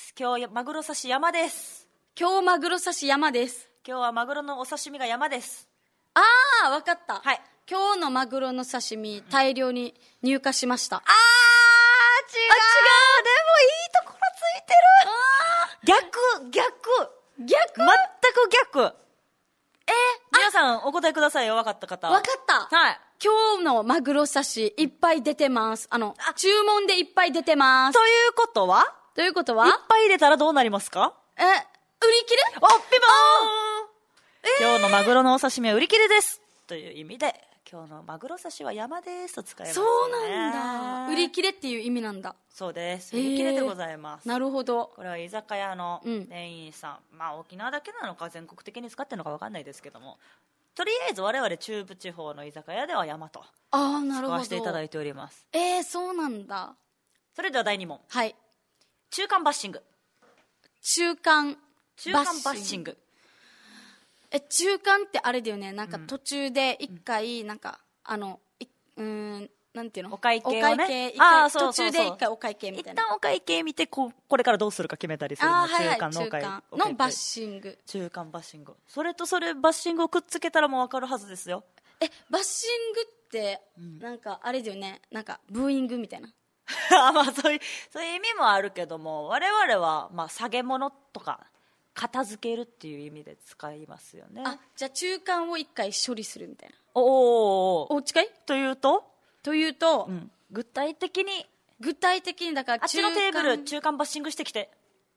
今日マグロ刺し山です。 今日マグロ刺し山です。 今日はマグロのお刺身が山です。 ああ、わかった。 はい。 今日のマグロの刺身大量に入荷しました。 あー、違う。あ、違う。でもいいところついてる。逆、逆。 逆。 全く逆。えー、皆さんお答えくださいよ、分かった方。 分かった。 はい。 今日のマグロ刺しいっぱい出てます。あの、あ、注文でいっぱい出てます。 ということはということはいっぱい入れたらどうなりますか。 え、売り切れ。 おっぴぼーん、えー、今日のマグロのお刺身は売り切れですという意味で、今日のマグロ刺しは山ですと使いますね。 そうなんだ。売り切れっていう意味なんだ。 そうです。売り切れでございます。 なるほど。 これは居酒屋の店員さん、うん、まあ沖縄だけなのか全国的に使ってるのか分かんないですけども、とりあえず我々中部地方の居酒屋では山とあ、なるほど、 使わせていただいております。 えー、そうなんだ。 それではだいに問。 はい。 中間バッシング。 中間中間バッシング。 え、中間ってあれだよね、なんか途中で一回なんか、うん、あのいうんなんていうの、 お会計をね、 お会計あ、そうそうそう、途中で一回お会計みたいな、 一旦お会計見てここれからどうするか決めたりするの。 あ、はいはい、 中間のお会中間のバッシング。 中間バッシング。それとそれバッシングをくっつけたらもう分かるはずですよ。 え、バッシングってなんかあれだよね、なんかブーイングみたいなまあそういうそういう意味もあるけども、我々はまあ下げ物とか片付けるっていう意味で使いますよね。 あ、じゃあ中間を一回処理するみたいな。 おおお近いというとというと、 うん、具体的に具体的にだからあっちのテーブル中間バッシングしてきて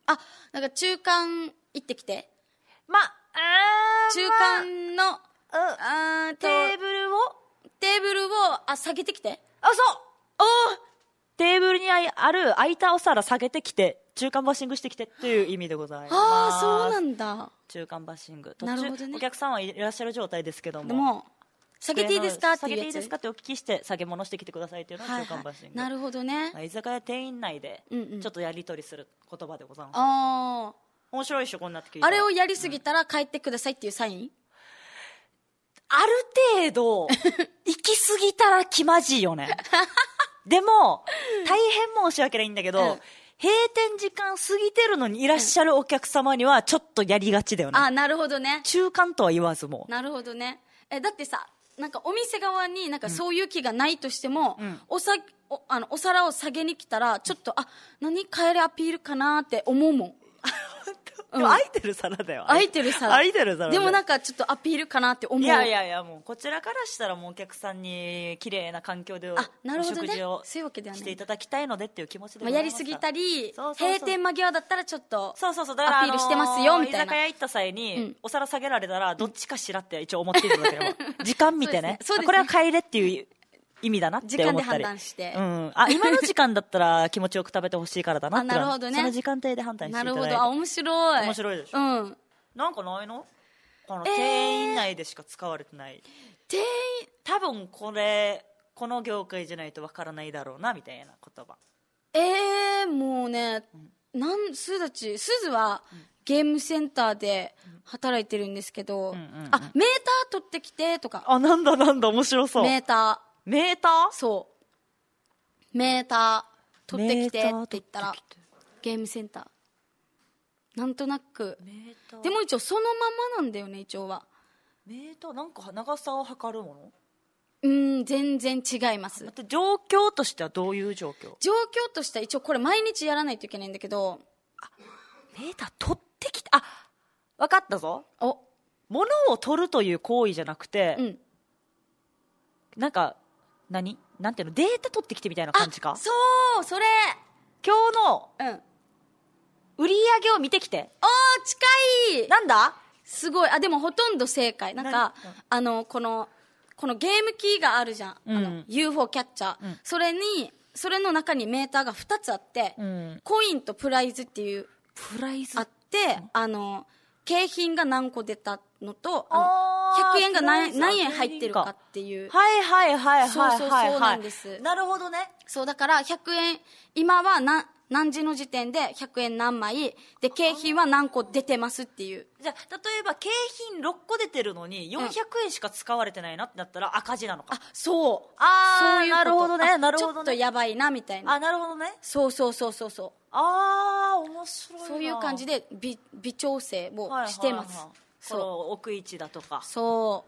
あ、なんか中間行ってきて。 ま、あ中間の、 まあ、あテーブルをテーブルを、あ、下げてきて。 あ、そうおテーブルにある空いたお皿下げてきて、中間バッシングしてきてっていう意味でございます。 ああ、そうなんだ。 中間バッシング。 なるほどね。 お客さんはいらっしゃる状態ですけども。 でも、下げていいですかっていうやつ。 下げていいですかってお聞きして、下げ物してきてくださいっていうのが中間バッシング。 はいはい、なるほどね。 居酒屋店員内で、ちょっとやり取りする言葉でございます。 ああ。 面白いでしょ、こんなって聞いたら。 あれをやりすぎたら帰ってくださいっていうサイン、うん、 ある程度、行き過ぎたら気まじいよね。でも、大変申し訳ないんだけど、うん、閉店時間過ぎてるのにいらっしゃるお客様にはちょっとやりがちだよね。 あ、なるほどね。 中間とは言わずも。 なるほどね。え、だってさ、なんかお店側になんかそういう気がないとしても、うん、おさおあのお皿を下げに来たらちょっと、あ、何帰れアピールかなって思うもん。 でも空いてる皿だよ。 空いてる皿。 空いてる皿。 でもなんかちょっとアピールかなって思う。 いやいやいや、もうこちらからしたらもうお客さんに綺麗な環境でお食事をしていただきたいのでっていう気持ちで、 まあ、やりすぎたり、そうそうそう、閉店間際だったらちょっとそうそうそう、だからアピールしてますよみたいな。 居酒屋行った際にお皿下げられたらどっちかしらって一応思っているわけよ。時間見てね。これは帰れっていう意味だなって思ったり。 時間で判断して。 うん。あ、今の時間だったら気持ちよく食べてほしいからだなって。 あ、なるほどね。 その時間帯で判断していただいて。 なるほど。あ、面白い。 面白いでしょ。 うん。 なんかないの？この店員内でしか使われてない。 店員、 多分これ、この業界じゃないとわからないだろうな、みたいな言葉。 えー、もうね、うん、なん、すずたち、すずは、うん、ゲームセンターで働いてるんですけど、うんうんうん、あ、メーター取ってきて、とか。 あ、なんだなんだ、面白そう。 メーター。 メーター？ そう。メーター取ってきてって言ったら、ゲームセンター。なんとなく。メーター。でも一応そのままなんだよね、一応は。 メーター、なんか長さを測るもの？ うーん、全然違います。 待って、状況としてはどういう状況？ 状況としては一応これ毎日やらないといけないんだけど、 あ、メーター取ってきて、あ、わかったぞ。 お。 物を取るという行為じゃなくて、うん、なんか、何なんていうの、データ取ってきてみたいな感じか？ そう、それ。 今日の、 うん。 売り上げを見てきて。 おー、近い。 なんだ？ すごい。あ、でもほとんど正解。なんか、あの、この、このゲームキーがあるじゃん。うん、あの、ユーフォー キャッチャー、うん。それに、それの中にメーターがふたつあって、うん、コインとプライズっていう、 プライズあって、うん、あの、景品が何個出たのと、あの、ひゃくえんが何、何円入ってるかっていう。 はいはいはいはいはい。 そうそうそうなんです。 なるほどね。 そう、だからひゃくえん、今は何、何時の時点でひゃくえん何枚で景品は何個出てますっていう。 じゃあ例えば景品ろっこ出てるのによんひゃくえんしか使われてないなってなったら赤字なのか。 あ、そう。 ああ、 そういうこと。 なるほどね、なるほどね。 ちょっとやばいなみたいな。 あ、なるほどね。 そうそうそうそうそう。 ああ、面白いな。 そういう感じで微微調整をしてます。はいはいはい、 そう。奥位置だとか。 そう。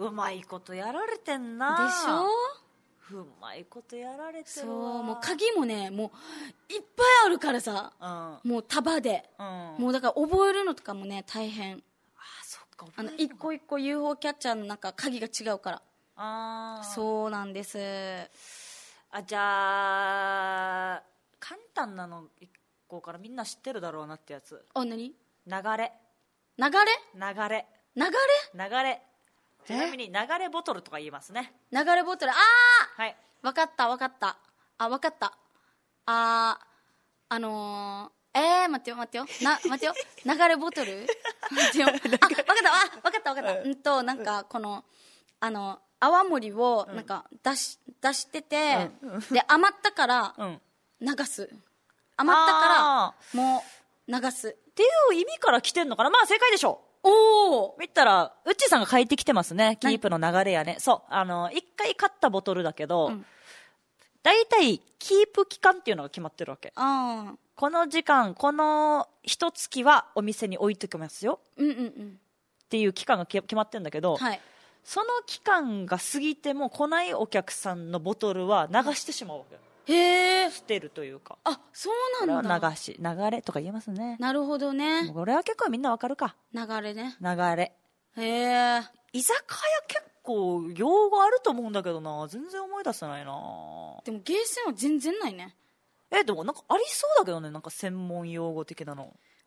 うまいことやられてんな。 でしょ。 うまいことやられてる。 そう、もう鍵もね、もういっぱいあるからさ、うん、もう束で、うん、もうだから覚えるのとかもね大変。 あ、そっか。 あの一個一個 ユーフォー キャッチャーのなんか鍵が違うから。 あ、 そうなんです。 あ、じゃあ簡単なの一個からみんな知ってるだろうなってやつ。 あ、何？ 流れ。 流れ？ 流れ。 流れ？ 流れ。ちなみに流れボトルとか言いますね。 流れボトル、あー、はい、分かった分かった、あ、分かった、あー、あのー、えー、待ってよ待ってよ、な、待ってよ、流れボトル待ってよ、あ、分かった、あ、分かった分かった、うんと、なんかこの、あの、泡盛をなんか出し、出してて、で、余ったから流す。余ったからもう流す。 っていう意味から来てんのかな。まあ正解でしょう。 おー、 見たら、うっちーさんが書いてきてますね。キープの流れやね。そう。あの、一回買ったボトルだけど、うん、だいたいキープ期間っていうのが決まってるわけ。 あ、 この時間、この一月はお店に置いてきますよ。 うんうんうん。 っていう期間が決まってるんだけど、 はい、 その期間が過ぎても来ないお客さんのボトルは流してしまうわけ。 へー。 捨てるというか。 あ、そうなんだ。 流し、流れとか言えますね。 なるほどね。 これは結構みんなわかるか。 流れね。 流れ。 へー。 居酒屋結構用語あると思うんだけどな。全然思い出せないな。 でもゲーセンは全然ないね。 え、でもなんかありそうだけどね。なんか専門用語的なの。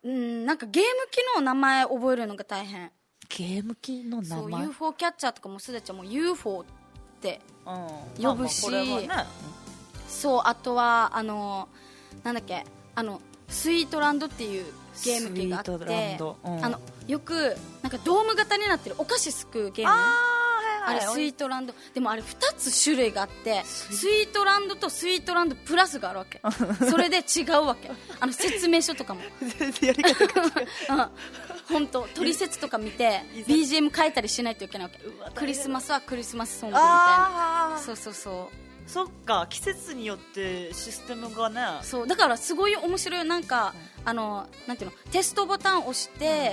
うん、なんかゲーム機の名前覚えるのが大変。 ゲーム機の名前。 そう、ユーフォー キャッチャーとかもすだちゃんも ユーフォー って呼ぶし、 まあまあこれはね、 そう、あとはあのなんだっけ、あのスイートランドっていうゲーム機があって、うん、あのよくなんかドーム型になってるお菓子すくうゲーム、あ, あれスイートランドでもあれふたつ種類があって、スイートランドとスイートランドプラスがあるわけそれで違うわけ、あの説明書とかもやり方が違う本当取説とか見て ビージーエム 変えたりしないといけないわけ。クリスマスはクリスマスソングみたいな、そうそうそう、 そっか、季節によってシステムがね、 そうだからすごい面白い。なんか、うん、あのなんていうの、テストボタンを押して、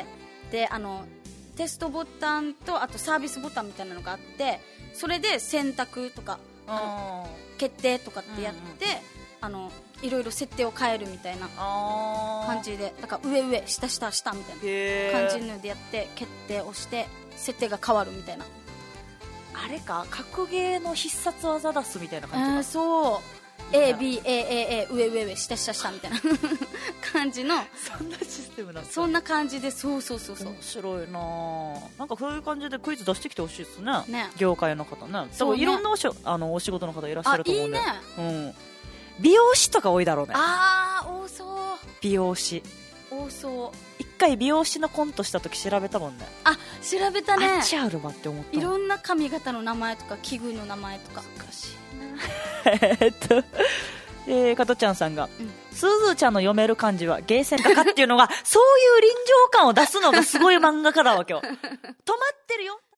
うん、であのテストボタンとあとサービスボタンみたいなのがあって、それで選択とかあの決定とかってやって、うんうん、あのいろいろ設定を変えるみたいな感じで、だから上上下下下みたいな感じのでやって決定をして設定が変わるみたいな。 あれか、格ゲーの必殺技出すみたいな感じか、 えー、そう エービーエーエーエー 上上上下下下みたいな感じのそんなシステムなんだ。 そんな感じで、そうそうそうそう、 面白いな。なんかそういう感じでクイズ出してきてほしいですね、 ね、 業界の方ね。多分いろんなおし、あのお仕事の方いらっしゃると思うんで、 あ、いいね、 うん、美容師とか多いだろうね。 あー、多そう。 美容師多そう。 一回美容師のコントした時調べたもんね。 あ、調べたね。 あっちあるわって思った。 いろんな髪型の名前とか器具の名前とか。 難しいなえっと、えー、加トちゃんさんが、うん、すずちゃんの読める漢字はゲーセンだかっていうのがそういう臨場感を出すのがすごい漫画家だわけよ止まってるよ